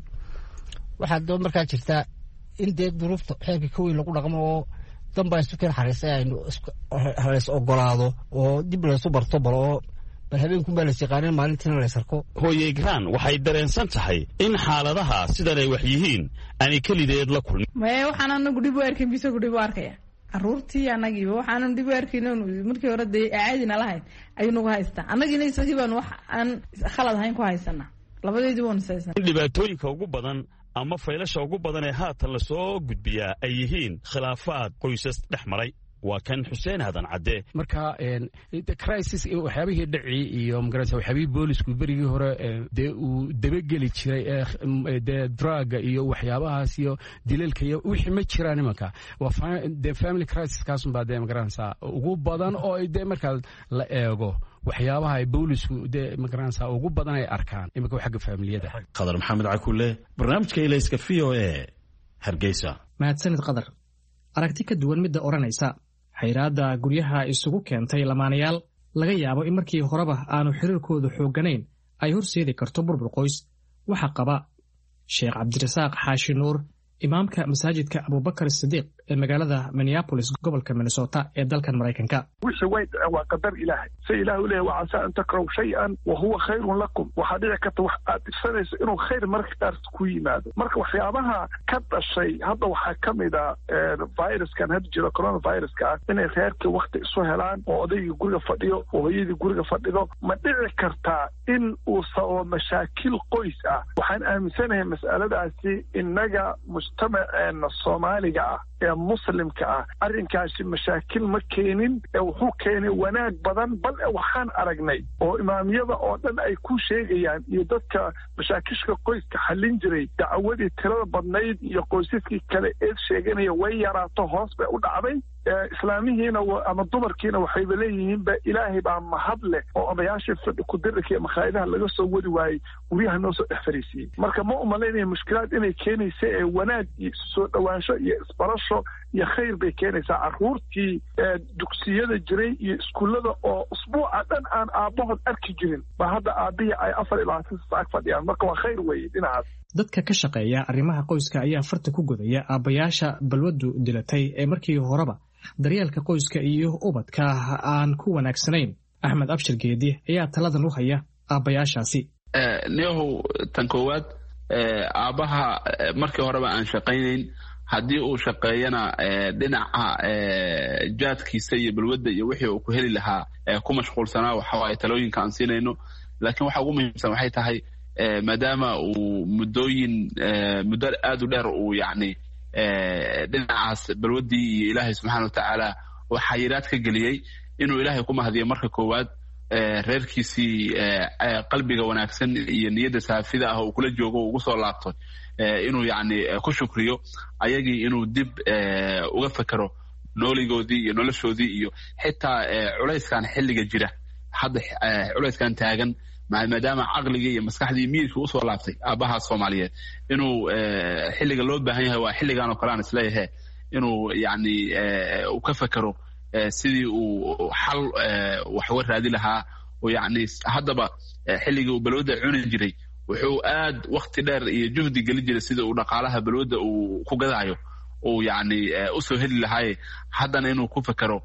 waxaa daba markaa jirtaa in dee duruufta xeerka ka weyn lagu dhaqmo oo danbaa isu keen xariisay aynu haleys ogolaado oo dib laysu barto bal oo bal habeenkunbaa las yaqaanin maalintiina laysarko hooye igraan waxay dareensan tahay in xaaladaha sidan ay wax yihiin aanay kelideed la kulmin maye waxaan anagu dhib u arkin bisagu dhib u arkaya caruurtii anagiiba waxaanan dib u arkin markii hore dee caadina lahayn ayuu nagu haystaa annagiina isagii baan wax aan khalad ahayn ku haysanaa labadeedii waanu saysan dhibaatooyinka ugu badan ama faylasha ugu badan ee haatan lasoo gudbiyaa ay yihiin khilaafaad qoysas dhex maray waa kan xuseen hadan cadde marka crisis waxyaabihii dhaci iyo magaraysa waxyaabihii boolisku berigii hore dee uu dabageli jiray dee druga iyo waxyaabahaas iyo dilalka iyo wixii ma jiraan imanka waa dee family crisis kaasunbaa dee magaranaysa ugu badan oo dee markaa la eego waxyaabaha ay boolisku dee magaranaysa ugu badan ay arkaan imanka xagga faamiliyada qadar maxamed cakulle barnaamijka ilayska v o a hargeysa mahadsanid qadar aragti ka duwan midda odhanaysa xayraadda guryaha isugu keentay lamaanayaal laga yaabo in markii horeba aanu xiriirkoodu xoogganayn ay horseedi karto burbur qoys waxaa qaba sheekh cabdirasaaq xaashi nuur imaamka masaajidka abubakar sidiiq ee magaalada minneapolis gobolka minnesota ee dalkan maraykanka wixii way dhaceen waa qadar ilaahay si ilaahay u leeyahay wacasaa an takrahu shay-an wa huwa khayrun lakum waxaa dhici karta wax aad dhibsanayso inuu khayr marka qaar ku yimaado marka waxyaabaha ka dhashay hadda waxaa ka mid a viruskan hadda jiro coronaviruska ah inay reerkii wakti isu helaan oo odaygii guriga fadhiyo oo hooyadii guriga fadhido ma dhici kartaa in uu sababo mashaakil qoys ah waxaan aaminsanahay mas'aladaasi innaga mujtamaceena soomaaliga ah ee muslimka ah arrinkaasi mashaakil ma keenin ee wuxuu keenay wanaag badan bal waxaan aragnay oo imaamiyada oo dhan ay ku sheegayaan iyo dadka mashaakishka qoyska xallin jiray dacwadii tirada badnayd iyo qoysaskii kale eed sheeganaya way yaraato hoos bay u dhacday islaamihiina ama dumarkiina waxayba leeyihiinba ilaahay baa mahad leh oo odayaashii fadhi kudirika iyo makhaayadaha laga soo wadi waayey guryaha noo soo dhex fariisiyey marka ma umalaynaya mushkilaad inay keenaysa ee wanaag iyo soo dhowaansho iyo isbarasho iyo khayr bay keenaysaa carruurtii dugsiyada jiray iyo iskuullada oo usbuuca dhan aan aabbahood arki jirin ba hadda aabbihii ay afar iyo labaatan sac fadhiyaan marka waa khayr weeye dhinacaas dadka ka shaqeeya arrimaha qoyska ayaa farta ku godaya aabbayaasha balwaddu dilatay ee markii horeba daryeelka qoyska iyo ubadka aan ku wanaagsanayn axmed abshir geedi ayaa taladan u haya aabbayaashaasi neehow tan koowaad aabbaha markii horeba aan shaqaynayn haddii uu shaqeeyana dhinaca jaadkiisa iyo balwadda iyo wixii uu ku heli lahaa ku mashquulsanaa waxawaaye talooyinka aan siinayno laakiin waxa ugu muhiimsan waxay tahay maadaama uu muddooyin muddo aad u dheer uu yacni dhinacaas balwaddii iyo ilaahay subxaana watacaala uu xayiraad ka geliyey inuu ilaahay ku mahadiyo marka koowaad reerkiisii qalbiga wanaagsan iyo niyadda saafida ah oo kula joogo ugu soo laabto inuu yacni ku shukriyo ayagii inuu dib uga fekero nooligoodii iyo noloshoodii iyo xitaa culayskan xilliga jira hadda culayskan taagan maadaama caqligii iyo maskaxdii iyo miyidkii usoo laabtay aabbaha soomaaliyeed inuu xilliga loo baahan yahay waa xilligan oo kale aan isleeyahe inuu yacni u ka fekero sidii uu xal wax uga raadi lahaa oo yacni haddaba xilligii uu balwadda cuni jiray wuxuu aad wakti dheer iyo juhdi geli jiray sida uu dhaqaalaha balwadda uu ku gadaayo uu yacni usoo heli lahaaye haddana inuu ku fekero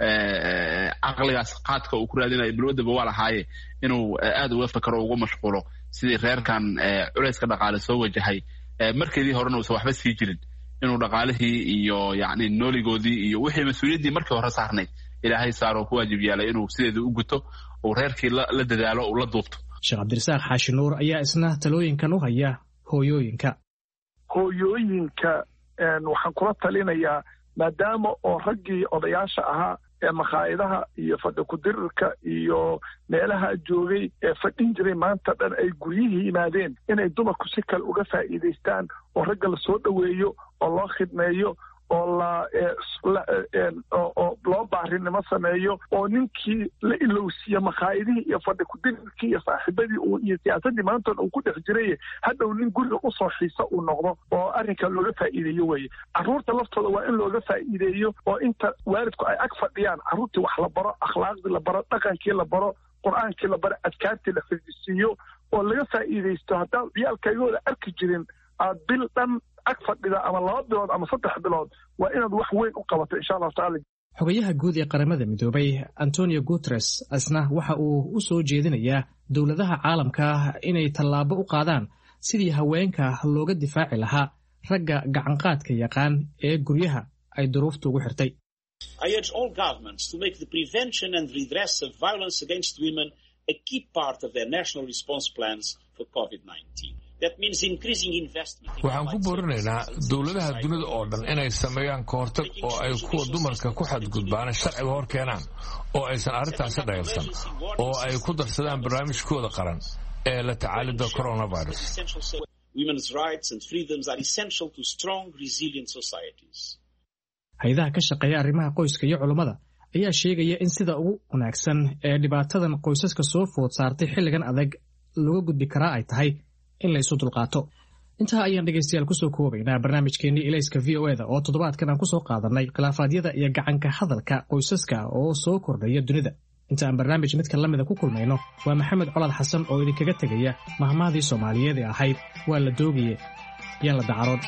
caqligaas qaadka uu ku raadinayo balwaddaba waa lahaaye inuu aad uga fekero ugu mashquulo sidii reerkan culayska dhaqaale soo wajahay markeedii horena uusan waxba sii jirin inuu dhaqaalihii iyo yacni nooligoodii iyo wixii mas-uuliyaddii markii hore saarnay ilaahay saaroo ku waajib yaalay inuu sideeda u guto uu reerkii la dadaalo uu la duubto sheekh cabdirasaaq xaashi nuur ayaa isna talooyinkan u haya hooyooyinka hooyooyinka waxaan kula talinayaa maadaama oo raggii odayaasha ahaa ee makhaayadaha iyo fadhi kudirirka iyo meelaha joogay ee fadhin jiray maanta dhan ay guryihii yimaadeen inay dumarku si kale uga faa'iidaystaan oo ragga la soo dhoweeyo oo loo khidmeeyo oo la oo loo baarinimo sameeyo oo ninkii la ilowsiiyo makhaayadihii iyo fadhi kudirkii iyo saaxiibadii iyo siyaasadii maantoon uu ku dhex jiray hadhow nin guriga usoo xiisa uu noqdo oo arrinka looga faa'iideeyo weye carruurta laftooda waa in looga faa'iideeyo oo inta waalidku ay ag fadhiyaan carruurtii wax la baro akhlaaqdii la baro dhaqankii la baro qur-aankii la baro adkaartii la fadisiiyo oo laga faa'iidaysto haddaad ciyaalkaygooda arki jirin aad bil dhan ag fadhida ama laba bilood ama saddex bilood waa inaad wax weyn u qabato insha allahu tacaala xogayaha guud ee qaramada midoobay antonio guteres isna waxa uu u soo jeedinayaa dowladaha caalamka inay tallaabo u qaadaan sidii haweenka looga difaaci lahaa ragga gacanqaadka yaqaan ee guryaha ay duruuftu ugu xirtay. I urge all governments to make the prevention and redress of violence against women a key part of their national response plans for COVID nineteen. That means increasing investment. Waxaan ku boorinaynaa dowladaha dunida oo dhan inay sameeyaan kahortag oo ay kuwa dumarka ku xadgudbaan sharciga hor keenaan oo aysan arrintaasi dhayalsan oo ay ku darsadaan barnaamijkooda qaran ee la tacaalida coronavirus. Women's rights and freedoms are essential to strong, resilient societies. hay'adaha ka shaqeeya arrimaha qoyska iyo culummada ayaa sheegaya in sida ugu wanaagsan ee dhibaatadan qoysaska soo food saartay xilligan adag looga gudbi karaa ay tahay in la isu dulqaato. intaa ayaan dhegaystayaal kusoo koobaynaa barnaamijkeennii ilayska v o eda oo toddobaadkan aan kusoo qaadanay khilaafaadyada iyo gacanka hadalka qoysaska oo soo kordhaya dunida. inta aan barnaamij midka lamida ku kulmayno waa maxamed colaad xasan oo idinkaga tegaya mahmahdii soomaaliyeed ee ahayd waa la doogaye yaan la dacaroon.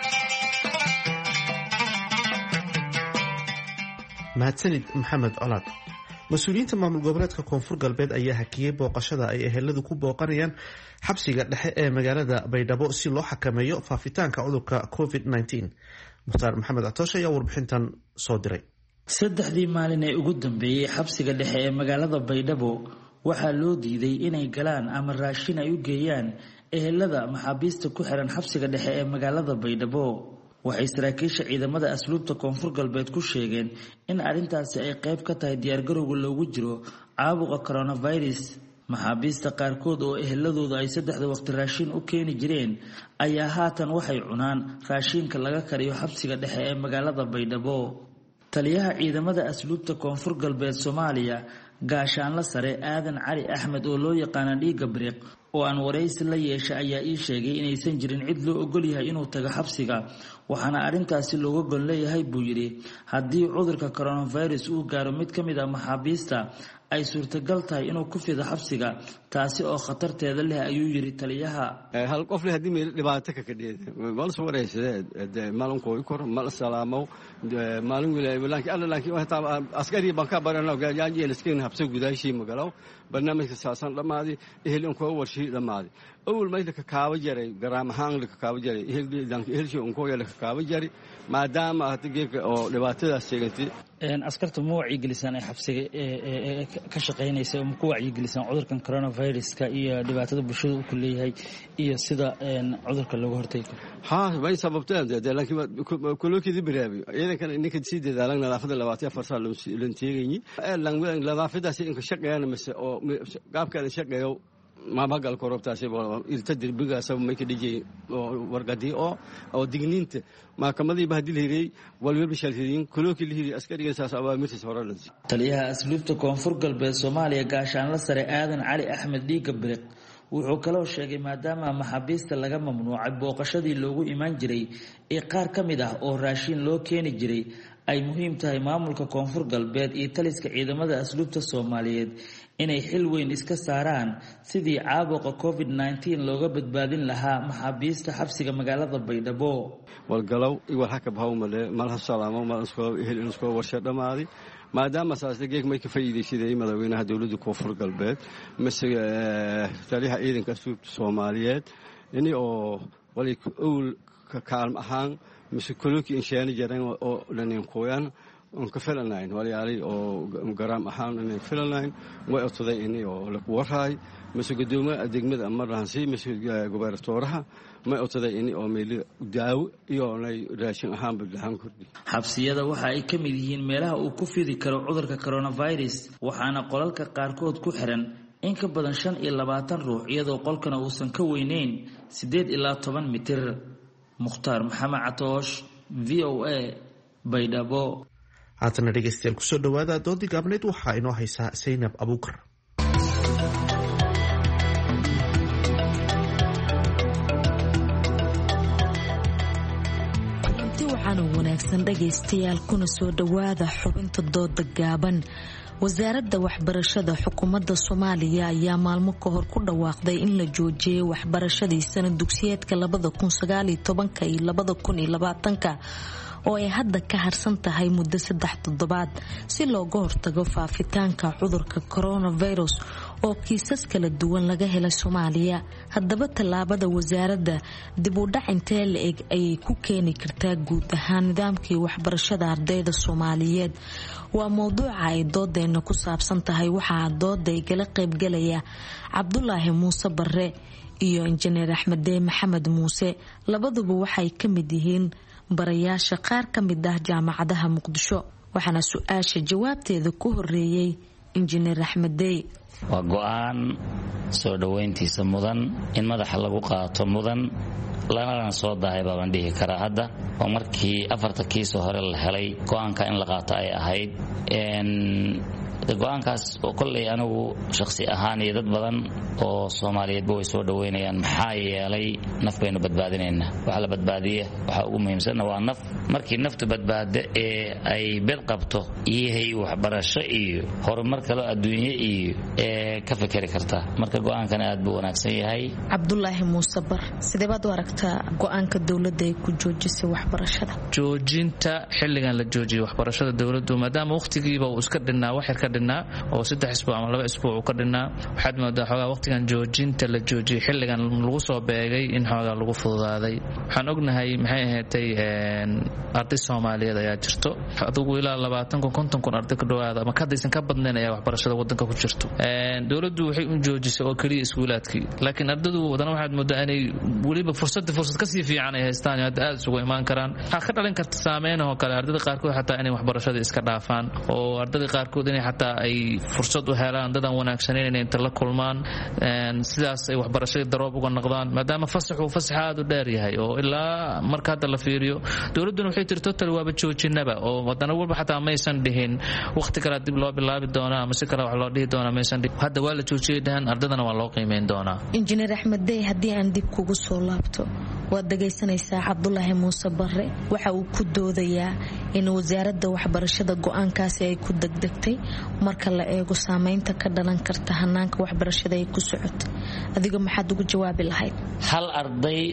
mahadsanid maxamed colaad. mas-uuliyiinta maamul goboleedka koonfur galbeed ayaa hakiyey booqashada ay eheladu ku booqanayaan xabsiga dhexe ee magaalada baydhabo si loo xakameeyo faafitaanka cudurka covid nneteen. mukhtaar maxamed catoosh ayaa warbixintan soo diray. saddexdii maalin ee ugu dambeeyey xabsiga dhexe ee magaalada baydhabo waxaa loo diiday inay galaan ama raashin ay u geeyaan ehelada maxaabiista ku xiran xabsiga dhexe ee magaalada baydhabo. waxay saraakiisha ciidamada asluubta koonfur galbeed ku sheegeen in arrintaasi ay qayb ka tahay diyaargarowga loogu jiro caabuqa coronavirus. maxaabiista qaarkood oo eheladooda ay saddexda waqti raashin u keeni jireen ayaa haatan waxay cunaan raashinka laga kariyo xabsiga dhexe ee magaalada baydhabo. taliyaha ciidamada asluubta koonfur galbeed soomaaliya gaashaanla sare aadan cali axmed oo loo yaqaana dhiiga biriq oo aan waraysi la yeesha ayaa ii sheegay inaysan jirin cid loo ogol yahay inuu tago xabsiga, waxaana arrintaasi looga gon leeyahay buu yidhi haddii cudurka coronavirus uu gaaro mid ka mid ah maxaabiista ay suurtagal tahay inuu ku fido xabsiga, taasi oo khatarteeda leh ayuu yidhi taliyaha. hal qof leh haddii meel dhibaato ka kadheeda mal soo waraysadee maalin koobi kor mal salaamo maalin laakiin alla laakiin waxaa askari baan ka barana gaajiyeen iskiin habsa gudaashii magalaw barnaamijka saasan dhamaaday ehelin koo warshii dhamaaday awal mayda ka kaaba jaray garaam ahaan la ka kaaba jaray eheldan ehelshi un koo yala ka kaaba jaray maadaama hadigeeka oo dhibaatadaas sheegantay een askarta ma wacyi gelisan ay xabsiga ee ka shaqeynaysa oo ku wacyi gelisan cudurkan coronavirus-ka iyo dhibaatada bulshada uu ku leeyahay iyo sida een cudurka looga hortago. ha way sababtaan de laakiin kulokii biraabi iyadan kan ninka si dadaalan nadaafada labaatan afar sano lan teegayni ee lan nadaafadaas in ka shaqeeyana mise oo qaabka la shaqeeyo ma bagal korobtaasi baa ilta dirbiga sabab ma ka dhigay warqadii oo oo digniinta maxkamadii baa dilhiray walwal bishalhirin kulokii lihiri askariga saas awaamirtiisa horan. taliyaha asluubta koonfur galbeed Soomaaliya gaashaanla sare aadan cali axmed dhiiga biriq wuxuu kaloo sheegay maadaama maxaabiista laga mamnuucay booqashadii loogu imaan jiray ee qaar ka mid ah oo raashin loo keeni jiray ay muhiim tahay maamulka koonfur galbeed iyo taliska ciidamada asluubta Soomaaliyeed inay xil weyn iska saaraan sidii caabuqa covid nineteen looga badbaadin lahaa maxaabiista xabsiga magaalada baydhabo. walgalow iyo hakab hawmale malaha salaamo ma isku ehelin isku warsha dhamaaday maadaama saasdeeg may ka faa'iideysadeen madaxweynaha dawladda koonfur galbeed mas'uul taliyaha ciidanka asluubta Soomaaliyeed inii oo wali owl ka kaalm ahaan mas'uulkii inshaani jareen oo dhanin qoyan on ka filanayn waliyaalay oo garaam ahaan inay filanayn way otoday inii oo la waraay mas'uul gudoomiyaha degmada Marhansi mas'uul gobernatooraha ma otoday inii oo meel daawo iyo inay raashin ahaan badlaan kordhi. xabsiyada waxa ay ka mid yihiin meelaha uu ku fidi karo cudurka coronavirus, waxaana qolalka qaarkood ku xiran in ka badan shan iyo labaatan ruux iyadoo qolkana uusan ka weyneyn siddeed ilaa toban mitir. mukhtaar maxamed catoosh v o a baydhabo. haatana dhegeystayaal kusoo dhawaada doodii gaabneed waxaa inoo haysaa Zaynab Abuukar. wanaagsan dhagaystayaal kuna soo dhawaada xubinta dooda gaaban. wasaaradda waxbarashada xukuumadda Soomaaliya ayaa maalmo ka hor ku dhawaaqday in la joojiyay waxbarashadii sanad dugsiyeedka labada kun sagaal iyo tobanka iyo labada kun iyo labaatanka oo ay hadda ka harsan tahay muddo saddex toddobaad si looga hortago faafitaanka cudurka coronavirus oo kiisas kala duwan laga helay Soomaaliya. haddaba tallaabada wasaaradda dib u dhac intee la eg ayay ku keeni kartaa guud ahaan nidaamkii waxbarashada ardayda Soomaaliyeed waa mowduuca ay doodeena ku saabsan tahay. waxaa dooda igala qaybgalaya Cabdulaahi Muuse Barre iyo Injineer Axmed Maxamed Muuse. labaduba waxay ka mid yihiin barayaasha qaar ka mid ah jaamacadaha Muqdisho. waxaana su-aasha jawaabteeda ku horeeyay Injineer Axmed. waa go'aan soo dhaweyntiisa mudan in madaxa lagu qaato mudan lana soo daahay baan dhihi karaa. hadda oo markii afarta kiis hore la helay go'aanka in la qaato ay ahayd in go'aankaas oo kulay anigu shakhsi ahaan iyo dad badan oo Soomaaliyeed way soo dhaweynayaan. maxaa yeelay naf baynu badbaadinayna. waxa la badbaadiyo waxa ugu muhiimsan waa naf. markii naftu badbaado ee ay bad qabto yahay waxbarasho iyo horumar kale adduunyo iyo ee ka fikiri karta. marka go'aankan aad buu wanaagsan yahay. Cabdulaahi Muuse Bar, sidee baad u aragtaa go'aanka dawladda ay ku joojisay waxbarashada? joojinta xilligan la joojiyay waxbarashada dawladdu maadaama waqtigiiba uu iska dhinaa wax yar ka dhinaa oo saddex isbuuc ama laba isbuuc uu ka dhinaa. waxaad moodaa xoogaa waqtigan joojinta la joojiyay xilligan lagu soo beegay in xoogaa lagu fududaaday. waxaan ognahay maxay ahaatay arday Soomaaliyeed ayaa jirto adigu ilaa labaatan kun konton kun arday ka dhawaada ama ka daysan ka badnayn ayaa waxbarashada wadanka ku jirto. dawladdu waxay u joojisay oo kaliya iskuulaadkii laakiin ardaydu wadana waxaad moodaa inay waliba fursad fursad ka sii fiican ay haystaan oo aad isugu imaan karaan. waxa ka dhalin karta saameyn oo kale ardayda qaarkood xataa inay waxbarashada iska dhaafaan oo ardayda qaarkood inay xataa ay fursad u helaan dadan wanaagsaneyn inay inta la kulmaan sidaas ay waxbarashada daroob uga noqdaan maadaama fasaxu fasaxaad u dheer yahay oo ilaa marka hadda la fiiriyo dawladdu waxay tirto total waaba joojinaba oo wadana walba xataa maysan dhihin waqti kale dib loo bilaabi doonaa ama si kale wax loo dhihi doonaa maysan dhihin. hadda waa la joojiyay dhahan ardadana waa loo qiimeyn doonaa. Injineer Axmed Dey, haddii aan dib kugu soo laabto waad dhagaysanaysaa Cabdulaahi Muuse Barre waxa uu ku doodayaa in wasaaradda waxbarashada go'aankaasi ay ku degdegtay marka la eego saameynta ka dhalan karta hanaanka waxbarashada ay ku socoto. adiga maxaad ugu jawaabi lahayd? hal arday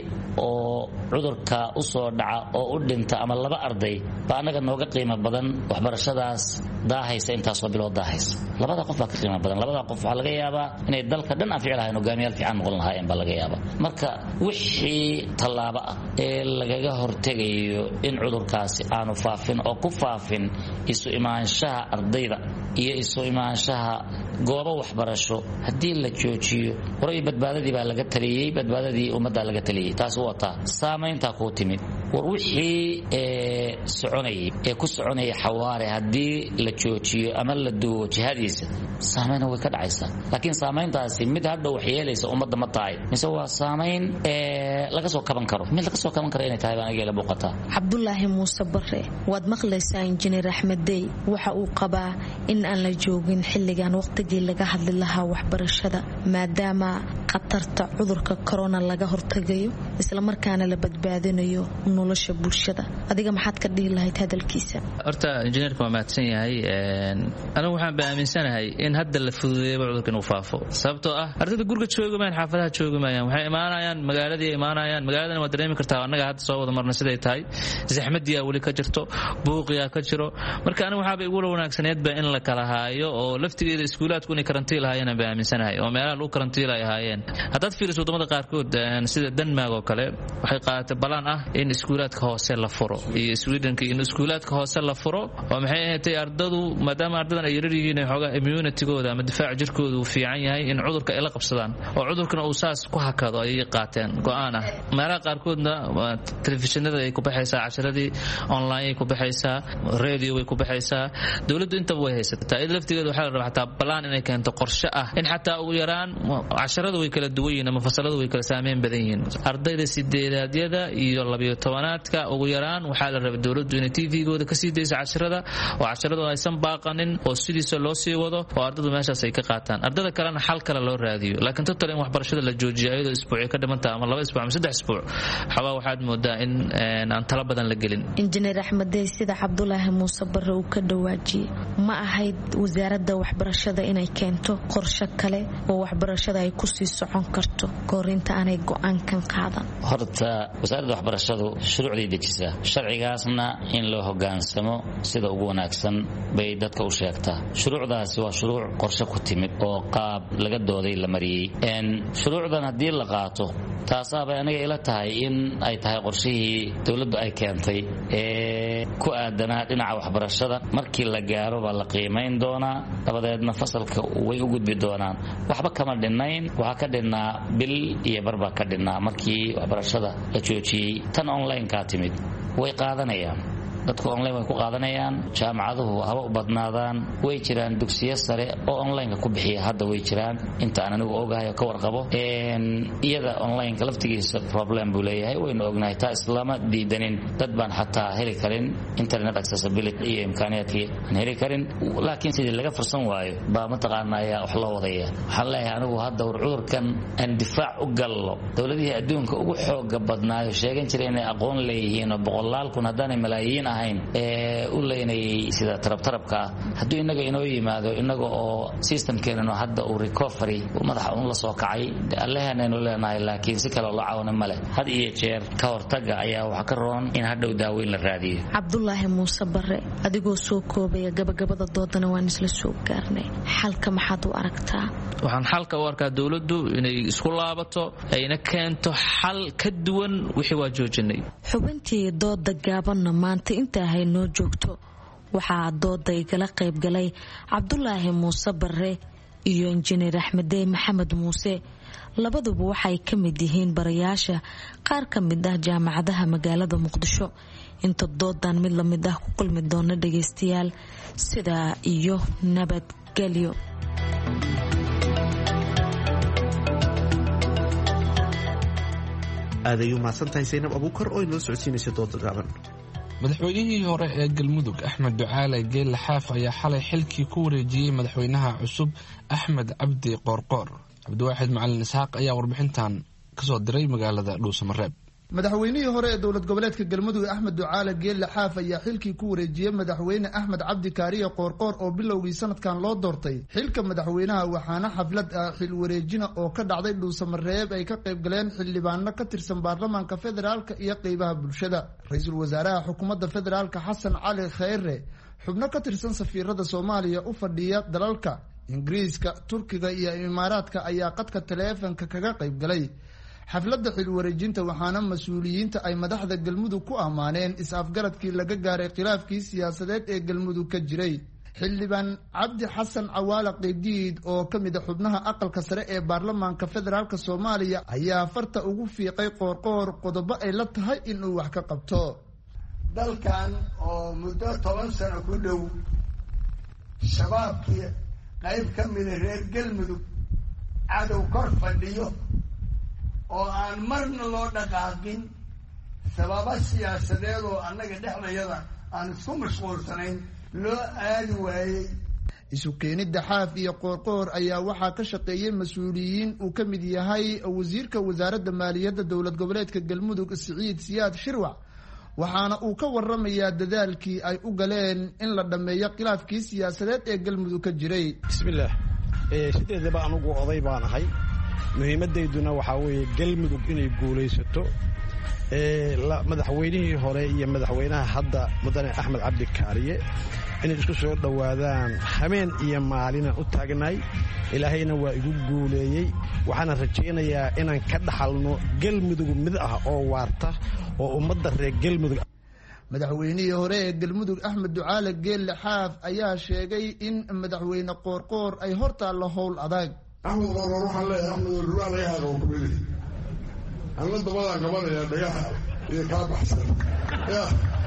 oo cudurka u soo dhaca oo u dhinta ama laba arday baa anaga nooga qiimo badan waxbarashadaas daahaysa intaasoo bilood daahaysa. labada qof baa ka qiimo badan. labada qof waxaa laga yaabaa inay dalka dhan anfici lahayn hogaamiyaal fiican noqon lahaayeen baa laga yaabaa. marka wixii tallaabo ah ee lagaga hortegayo in cudurkaasi aanu faafin oo ku faafin isu imaanshaha ardayda iyo isu imaanshaha goobo waxbarasho haddii la joojiyo horay badbaadadii baa laga taliyay badbaadadii ummadda laga taliyay taas wata saameynta ku timid war wixii ee soconayay ee ku soconayay xawaare haddii la joojiyo ama la duwo jihadiisa saameyn way ka dhacaysaa. laakiin saameyntaasi mid hadda wax yeelaysa ummadda ma tahay mise waa saameyn ee laga soo kaban karo mid laga soo kaban karo inay tahay baan iga muuqata. Cabdulaahi Muuse Barre, waad maqlaysaa Injineer Axmed Dey waxa uu qabaa in aan la joogin xilligan waqtigii laga hadli lahaa waxbarashada maadaama khatarta cudurka corona laga hortagayo isla markaana la badbaadinayo nolosha bulshada. adiga maxaad ka dhihi lahayd hadalkiisa? horta injineerku waa mahadsan yahay. anigu waxaan baaminsanahay in hadda la fududeeyo cudurkan uu faafo sababtoo ah ardayda guriga joogamaan xaafadaha joogamayaan waxay imaanayaan magaaladii imaanayaan magaaladana waa dareemi kartaa annaga hadda soo wada marna siday tahay zaxmadiyaa weli ka jirto buuqiyaa ka jiro. marka anigu waxaaba igula wanaagsaneedba in la kala haayo oo laftigeeda iskuulaadku inay karantiil ahaayeen aan baaminsanahay oo meelaha lagu karantiil ay ahaayeen. haddaad fiiriso wadamada qaarkood sida Denmark oo kale waxay qaadatay balaan ah in iskuulaadka hoose la furo iyo Sweden in iskuulaadka hoose la furo oo maxay ahaatay ardadu maadaama ardadan ay yaryar yihiin xoogaa immunity-gooda ama difaac jirkooda uu fiican yahay in cudurka ay la qabsadaan oo cudurkana uu saas ku hakado ay qaateen go'aan ah. meelaha qaarkoodna telefishinada ay ku baxaysaa casharadii online ay ku baxaysaa radio way ku baxaysaa dawladdu intaba way haysataa id laftigeeda waxaa la rabaa xataa balaan inay keento qorshe ah in xataa ugu yaraan casharada way kala duwan yihiin ama fasalada way kala saameyn badan yihiin ardayda dugsiyada sideedaadyada iyo labiyo tobanaadka ugu yaraan waxaa la rabay dowladdu inay t v-gooda kasii dayso casharada oo casharadu aysan baaqanin oo sidiisa loo sii wado oo ardadu meeshaas ay ka qaataan ardada kalena xal kale loo raadiyo laakiin total in waxbarashada la joojiyo iyadoo isbuucyo ka dhimantaa ama laba isbuuc ama saddex isbuuc xabaa waxaad moodaa in aan tala badan la gelin injineer axmedey sida cabdulaahi muuse barre uu ka dhawaajiyey ma ahayd wasaaradda waxbarashada inay keento qorshe kale oo waxbarashada ay kusii socon karto koorinta aanay go-aankan qaadan horta wasaaradda waxbarashadu shuruucday dejisaa sharcigaasna in loo hogaansamo sida ugu wanaagsan bay dadka u sheegtaa shuruucdaasi waa shuruuc qorshe ku timid oo qaab laga dooday la mariyey shuruucdan haddii la qaato taasaabay aniga ila tahay in ay tahay qorshihii dowladdu ay keentay ee ku aadanaa dhinaca waxbarashada markii la gaaro baa la qiimayn doonaa dabadeedna fasalka way u gudbi doonaan waxba kama dhinnayn waxaa ka dhinnaa bil iyo barbaa ka dhinnaa markii waxbarashada la joojiyey tan online-kaa timid way qaadanayaan dadku online way ku qaadanayaan jaamacaduhu haba u badnaadaan way jiraan dugsiyo sare oo online-ka ku bixiya hadda way jiraan inta aan anigu ogahay oo ka warqabo iyada online-ka laftigiisa problem buu leeyahay waynu ognahay taa islama diidanin dad baan xataa heli karin internet accessibility iyo imkaaniyaadkii aan heli karin laakiin sidii laga fursan waayo baa mataqaanaa ayaa wax loo wadaya waxaan leeyahay anigu hadda war cudurkan aan difaac u gallo dowladihii adduunka ugu xooga badnaayo sheegan jiray inay aqoon leeyihiin oo boqolaal kun haddaanay malaayiin ee u leynayay sida tarabtarabka ah hadduu innaga inoo yimaado innaga oo systemkeenanu hadda uu recovery madaxa un la soo kacay allehanaynu leenahay laakiin si kaleo loo caawina ma leh had iyo jeer ka hortaga ayaa waxa ka roon in hadhow daaweyn la raadiyo cabdulaahi muuse barre adigoo soo koobaya gabagabada doodana waan isla soo gaarnay xalka maxaad u aragtaa waxaan xalka u arkaa dowladdu inay isku laabato ayna keento xal ka duwan wixii waa joojinay xubintii dooda gaabanna maanta inta ahay noo joogto waxaa dooda igala qaybgalay cabdulaahi muuse barre iyo injineer axmedey maxamed muuse labaduba waxay ka mid yihiin barayaasha qaar ka mid ah jaamacadaha magaalada muqdisho inta doodan mid lamid ah ku kulmi doona dhagaystayaal sidaa iyo nabadgelyo aaday u mahadsantahay saynab abuukar oo inoo socodsiinaysa dooda gaaban madaxweynihii hore ee galmudug axmed ducaale geelle xaaf ayaa xalay xilkii ku wareejiyey madaxweynaha cusub axmed cabdi qoorqoor cabdiwaaxid macalin isxaaq ayaa warbixintan kasoo diray magaalada dhuusamareeb madaxweynihii hore ee dowlad goboleedka galmudug axmed ducaale geelle xaaf ayaa xilkii ku wareejiyey madaxweyne axmed cabdi kaariye qoorqoor oo bilowgii sanadkan loo doortay xilka madaxweynaha waxaana xaflad ah xil wareejina oo ka dhacday dhuusamareeb ay ka qayb galeen xildhibaano ka tirsan baarlamaanka federaalka iyo qeybaha bulshada ra-iisul wasaaraha xukuumadda federaalka xasan cali kheyre xubno ka tirsan safiirada soomaaliya u fadhiya dalalka ingiriiska turkiga iyo imaaraadka ayaa qadka taleefanka kaga qayb galay xafladda xil wareejinta waxaana mas-uuliyiinta ay madaxda galmudug ku ammaaneen is-afgaradkii laga gaaray khilaafkii siyaasadeed ee galmudug ka jiray xildhibaan cabdi xasan cawaale qeydiid oo ka mid a xubnaha aqalka sare ee baarlamaanka federaalk soomaaliya ayaa farta ugu fiiqay qoorqoor qodobo ay la tahay inuu wax ka qabto dalkan oo muddo toban sano ku dhow shabaabkii qayb ka mida reer galmudug cadow kor fadhiyo oo aan marna loo dhaqaaqin sababo siyaasadeed oo annaga dhexdayada aan isku mashquulsanayn loo aadi waayey isu keenidda xaaf iyo qoorqoor ayaa waxaa ka shaqeeyey mas-uuliyiin uu ka mid yahay wasiirka wasaaradda maaliyadda dowlad goboleedka galmudug siciid siyaad shirwac waxaana uu ka waramayaa dadaalkii ay u galeen in la dhammeeyo khilaafkii siyaasadeed ee galmudug ka jiray bismillaah sideedaba anugu oday baan ahay muhiimadayduna waxaa weeye galmudug inay guulaysato madaxweynihii hore iyo madaxweynaha hadda mudane axmed cabdi kaariye inay isku soo dhowaadaan habeen iyo maalina u taagnaay ilaahayna waa igu guuleeyey waxaana rajaynayaa inaan ka dhaxalno galmudug mid ah oo waarta oo ummadda reer galmudug madaxweynihii hore ee galmudug axmed ducaale geelle xaaf ayaa sheegay in madaxweyne qoorqoor ay hortaallo howl adag axmed qoorqoor waxaan leeyahay axmed ruraa laga haaqo kumili anla dabadaan qabanaya dhagaxa iyo kaa baxsan ya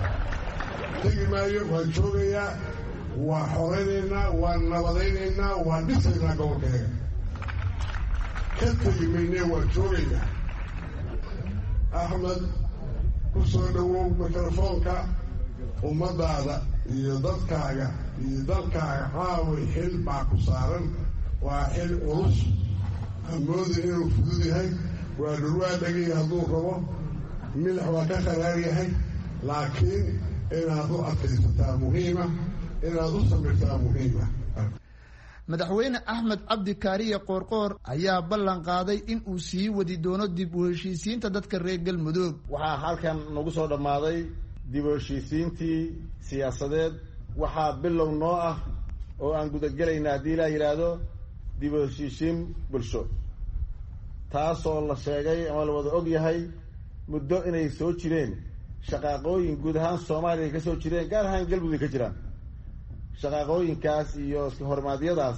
tegi maayo waan joogayaa waan xoraynaynaa waan nabadaynaynaa waan dhisaynaa gobolkeega ka tegi maynee waan joogaynaa axmed ku soo dhowow mikrofoonka ummadaada iyo dadkaaga iyo dalkaaga caaway xil baa ku saaran waa xil culus amoodin inuu fudud yahay waa dhurwaa dhegay hadduu rabo milix waa ka qaraar yahay laakiin inaad u adkaysataa muhiima inaad u samirtaa muhiima madaxweyne axmed cabdi kaariye qoorqoor ayaa ballan qaaday in uu sii wadi doono dib u heshiisiinta dadka reer galmudug waxaa halkan nagu soo dhammaaday dib u heshiisiintii siyaasadeed waxaa bilow noo ah oo aan gudagelayna haddii ilaa yidhaahdo dib u heshiisiin bulsho taasoo la sheegay ama la wada og yahay muddo inay soo jireen shaqaaqooyin guud ahaan soomaaliya ay ka soo jireen gaar ahaan galmudug ka jiraan shaqaaqooyinkaas iyo iska hormaadyadaas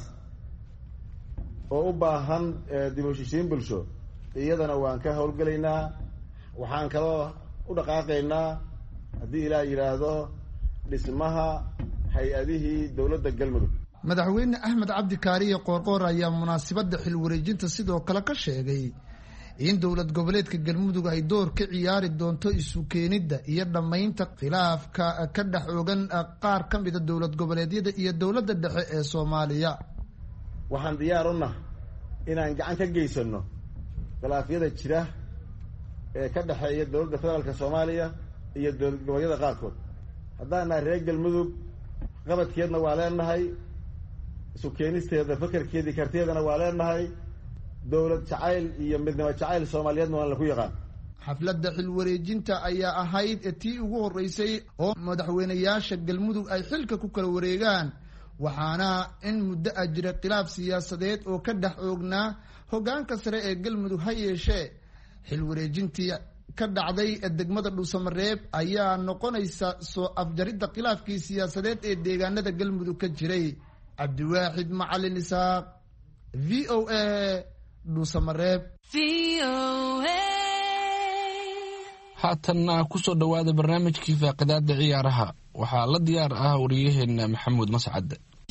oo u baahan dib u heshiisiin bulsho iyadana waan ka howlgelaynaa waxaan kaloo u dhaqaaqaynaa haddii ilaah yidhaahdo dhismaha hay-adihii dowladda galmudug madaxweyne axmed cabdi kaariye qoorqoor ayaa munaasabadda xil wareejinta sidoo kale ka sheegay in dowlad goboleedka galmudug ay door ka ciyaari doonto isu keenidda iyo dhammaynta khilaafka ka dhex oogan qaar ka mida dowlad goboleedyada iyo dowladda dhexe ee soomaaliya waxaan diyaar u nahay inaan gacan ka geysano khilaafyada jira ee ka dhexeeya dowladda federaalka soomaaliya iyo dowlad goboleedyada qaarkood haddaan nahay reer galmudug qabadkeedna waa leenahay isu keenisteeda fakarkeedii kartiyeedana waa leenahay dowlad jacayl iyo midnimo jacayl soomaaliyeedna waa laku yaqaan xafladda xil wareejinta ayaa ahayd tii ugu horreysay oo madaxweyneyaasha galmudug ay xilka ku kala wareegaan waxaana in muddo ah jira khilaaf siyaasadeed oo ka dhex oognaa hoggaanka sare ee galmudug ha yeeshee xil wareejintii ka dhacday degmada dhuusamareeb ayaa noqonaysa soo afjaridda khilaafkii siyaasadeed ee deegaanada galmudug ka jiray cabdiwaaxid macalin isaaq v o a dhuusamareeb haatanna kusoo dhowaada barnaamijkii faaqidaada ciyaaraha waxaa la diyaar ah wariyaheena maxamuud mascad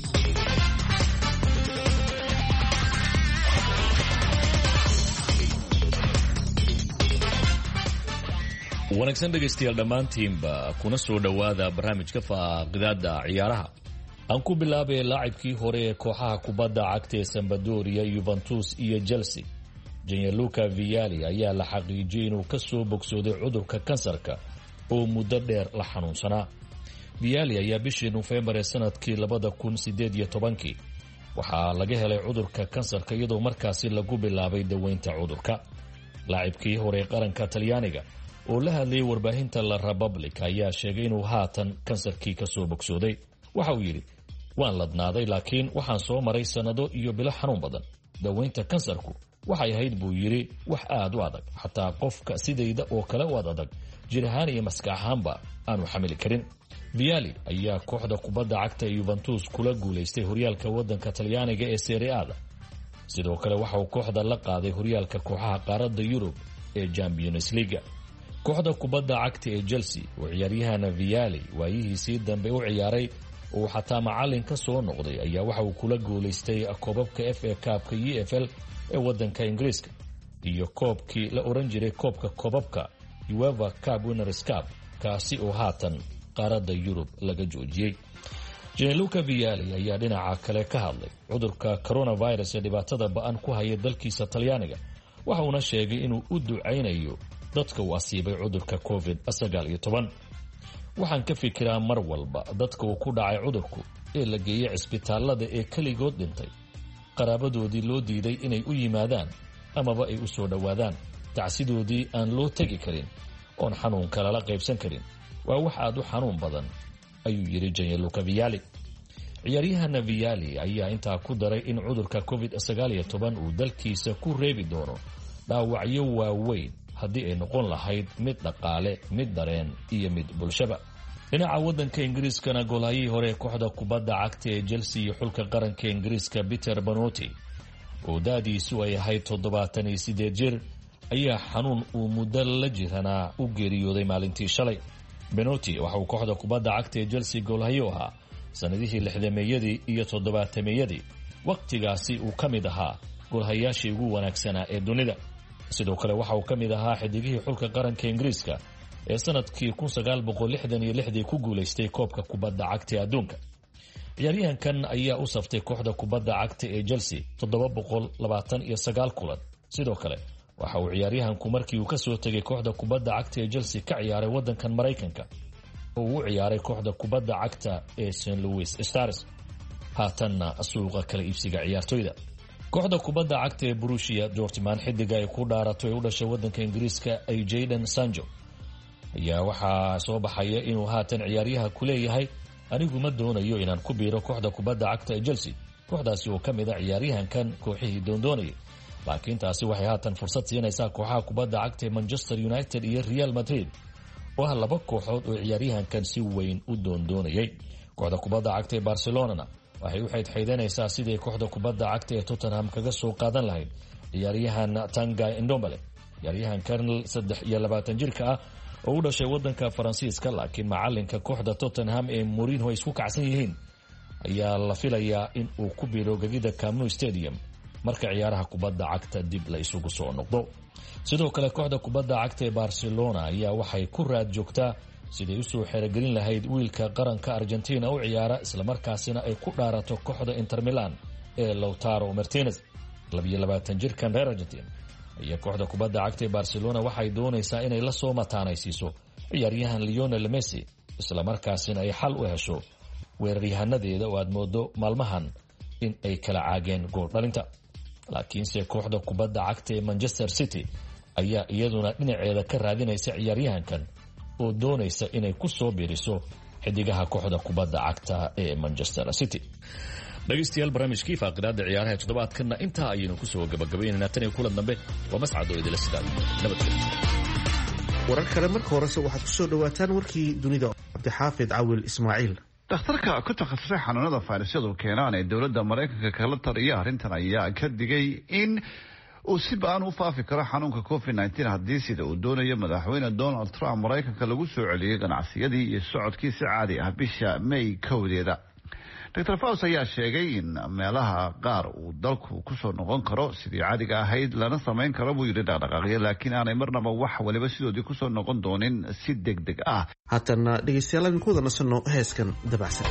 wanaagsan dhegaystayaal dhammaantiinba kuna soo dhowaada barnaamijka faaqidaada ciyaaraha aan ku bilaabay laacibkii hore ee kooxaha kubadda cagta ee Sampdoria, Juventus iyo Chelsea Gianluca Vialli ayaa la xaqiijiyay inuu ka soo bogsooday cudurka kansarka oo muddo dheer la xanuunsanaa. Vialli ayaa bishii November ee sanadkii labada kun sideed iyo tobankii waxaa laga helay cudurka kansarka iyadoo markaasi lagu bilaabay daweynta cudurka. laacibkii hore ee qaranka Talyaaniga oo la hadlayay warbaahinta La Repubblica ayaa sheegay inuu haatan kansarkii ka soo bogsooday. waxa uu yidhi waan ladnaaday laakiin waxaan soo maray sannado iyo bilo xanuun badan. daweynta kansarku waxay ahayd buu yidhi wax aad u adag xataa qofka sidayda oo kale u adag jir ahaan iyo maskax ahaanba aanu xamili karin. Vialli ayaa kooxda kubadda cagta ee Juventus kula guulaystay horyaalka waddanka Talyaaniga ee Serie A. sidoo kale waxa uu kooxda la qaaday horyaalka kooxaha qaaradda Yurub ee Champions League. kooxda kubadda cagta ee Chelsea oo ciyaaryahan Vialli waayihiisii dambe u ciyaaray oo xataa macallin ka soo noqday ayaa waxa uu kula guulaystay koobabka F A Cup-ka E F L ee waddanka Ingiriiska iyo koobkii la oran jiray koobka koobabka UEFA Cup Winners' Cup kaasi oo haatan qaaradda Yurub laga joojiyay. Gianluca Vialli ayaa dhinaca kale ka hadlay cudurka coronavirus ee dhibaatada ba'an ku haya dalkiisa Talyaaniga waxa uuna sheegay inuu u ducaynayo dadka uu asiibay cudurka covid sagaal iyo toban. waxaan ka fikiraa mar walba dadka uu ku dhacay cudurku ee la geeyay cisbitaalada ee kaligood dhintay qaraabadoodii loo diiday inay u yimaadaan amaba ay u soo dhowaadaan tacsidoodii aan loo tegi karin oon xanuunka lala qaybsan karin waa wax aad u xanuun badan ayuu yidhi Gianluca Vialli. ciyaaryahana Vialli ayaa intaa ku daray in cudurka covid sagaal iyo toban uu dalkiisa ku reebi doono dhaawacyo waaweyn haddii ay noqon lahayd mid dhaqaale mid dareen iyo mid bulshaba. dhinaca waddanka Ingiriiskana goolhayihii hore ee kooxda kubadda cagta ee Chelsea iyo xulka qaranka Ingiriiska Peter Bonotti oo daadiisu ay ahayd toddobaatan iyo siddeed jir ayaa xanuun uu muddo la jiranaa u geeriyooday maalintii shalay. Bonotti waxa uu kooxda kubadda cagta ee Chelsea goolhayo ahaa sanadihii lixdameeyadii iyo toddobaatameyadii waqtigaasi uu ka mid ahaa goolhayaashii ugu wanaagsanaa ee dunida. sidoo kale waxa uu ka mid ahaa xidigihii xulka qaranka ingiriiska ee sanadkii kun sagaal boqol lixdan iyo lixdii ku guulaystay koobka kubadda cagta ee adduunka. ciyaaryahankan ayaa u saftay kooxda kubadda cagta ee Chelsea toddoba boqol labaatan iyo sagaal kulan. sidoo kale waxa uu ciyaaryahanku markii uu ka soo tegay kooxda kubadda cagta ee Chelsea ka ciyaaray waddankan Mareykanka oo uu ciyaaray kooxda kubadda cagta ee Saint Louis Stars, haatanna suuqa kala iibsiga ciyaartoyda. kooxda kubadda cagta ee Borussia Dortmund xidiga ay ku dhaarato ee u dhashay waddanka Ingiriiska ay Jadon Sancho ayaa waxaa soo baxaya inuu haatan ciyaaryaha ku leeyahay anigu ma doonayo inaan ku biiro kooxda kubadda cagta ee Chelsea, kooxdaasi oo ka mid ah ciyaaryahankan kooxihii doondoonayay. laakiin taasi waxay haatan fursad siinaysaa kooxaha kubadda cagta ee Manchester United iyo Real Madrid oo ah laba kooxood oo ciyaaryahankan si weyn u doondoonayay. kooxda kubadda cagta ee Barcelona waxay u xeydxeedanaysaa sidii kooxda kubadda cagta ee Tottenham kaga soo qaadan lahayd ciyaaryahan Tanguy Ndombele, ciyaaryahankan saddex iyo labaatan jirka ah oo u dhashay waddanka Faransiiska, laakiin macalinka kooxda Tottenham ee Mourinho ay isku kacsan yihiin ayaa la filayaa in uu ku biiro gegida Camp Nou Stadium marka ciyaaraha kubadda cagta dib la isugu soo noqdo. sidoo kale kooxda kubadda cagta ee Barcelona ayaa waxay ku raad joogtaa sidii u soo xerogelin lahayd wiilka qaranka Argentina u ciyaara isla markaasina ay ku dhaarato kooxda Inter Milan ee Lautaro Martinez. laba iyo labaatan jirkan reer Argentina iyo kooxda kubadda cagta ee Barcelona waxay doonaysaa inay la soo mataanaysiiso ciyaaryahan Lionel Messi isla markaasina ay xal u hesho weeraryahannadeeda oo aad moodo maalmahan in ay kala caageen gool dhalinta. laakiinse kooxda kubadda cagta ee Manchester City ayaa iyaduna dhinaceeda ka raadinaysa ciyaaryahankan oo doonaysa inay ku soo biiriso xidigaha kooxda kubadda cagta ee Manchester City. dhageystayaal barnaamijkii faaqidaada ciyaaraha toddobaadkana intaa ayaynu ku soo gabagabaynaynaa tan iyo kulan dambe waa mascad oo idila sidaa nabadgelyo. warar kale marka horese waxaad ku soo dhawaataan warkii dunida. cabdixaafid cawil ismaaciil. dhakhtarka ku takhasusay xanuunada fayrasyadu keenaan ee dowladda maraykanka kala taliya arrintan ayaa ka digay in uu si ba-an u faafi karo xanuunka covid nneteen haddii sida uu doonayo madaxweyne donald trump maraykanka lagu soo celiyey ganacsiyadii iyo socodkii si caadi ah bisha may kowdeeda. doctor faus ayaa sheegay in meelaha qaar uu dalku kusoo noqon karo sidii caadiga ahayd lana samayn karo buu yidhi dhaqdhaqaaqyo, laakiin aanay marnaba wax waliba sidoodii kusoo noqon doonin si deg deg ah. haatana dhegeystayaal aan ku wada nasanno heeskan dabacsan.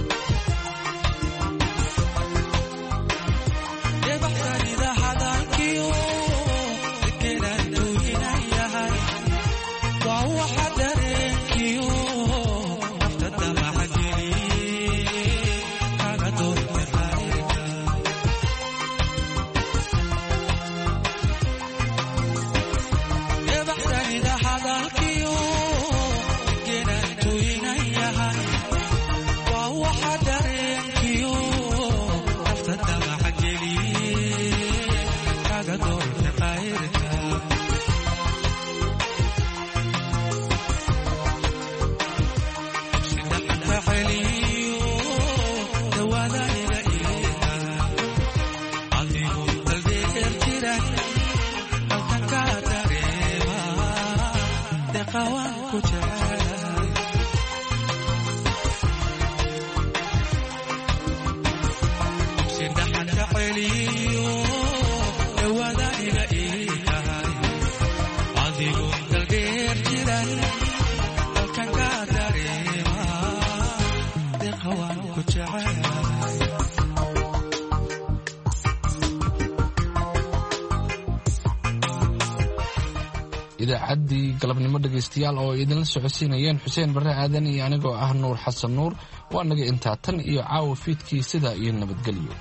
idaacaddii galabnimo dhegaystayaal oo idinla socodsiinayeen xuseen barre aadan iyo anigoo ah nuur xasan nuur waa naga intaa tan iyo caawa fiidkii sidaa iyo nabadgelyo.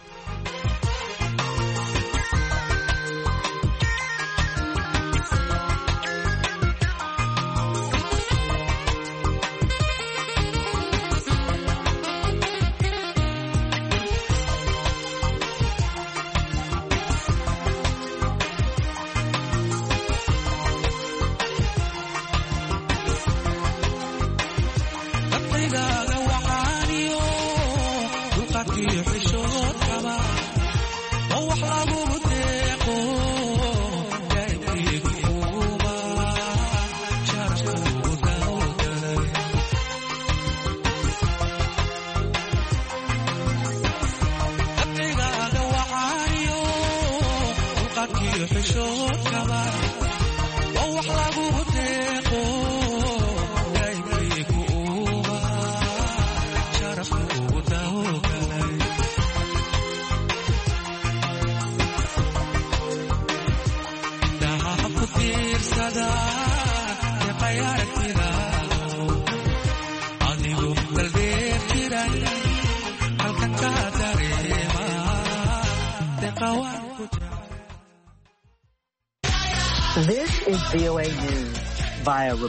xishood kaba This is V O A News. Via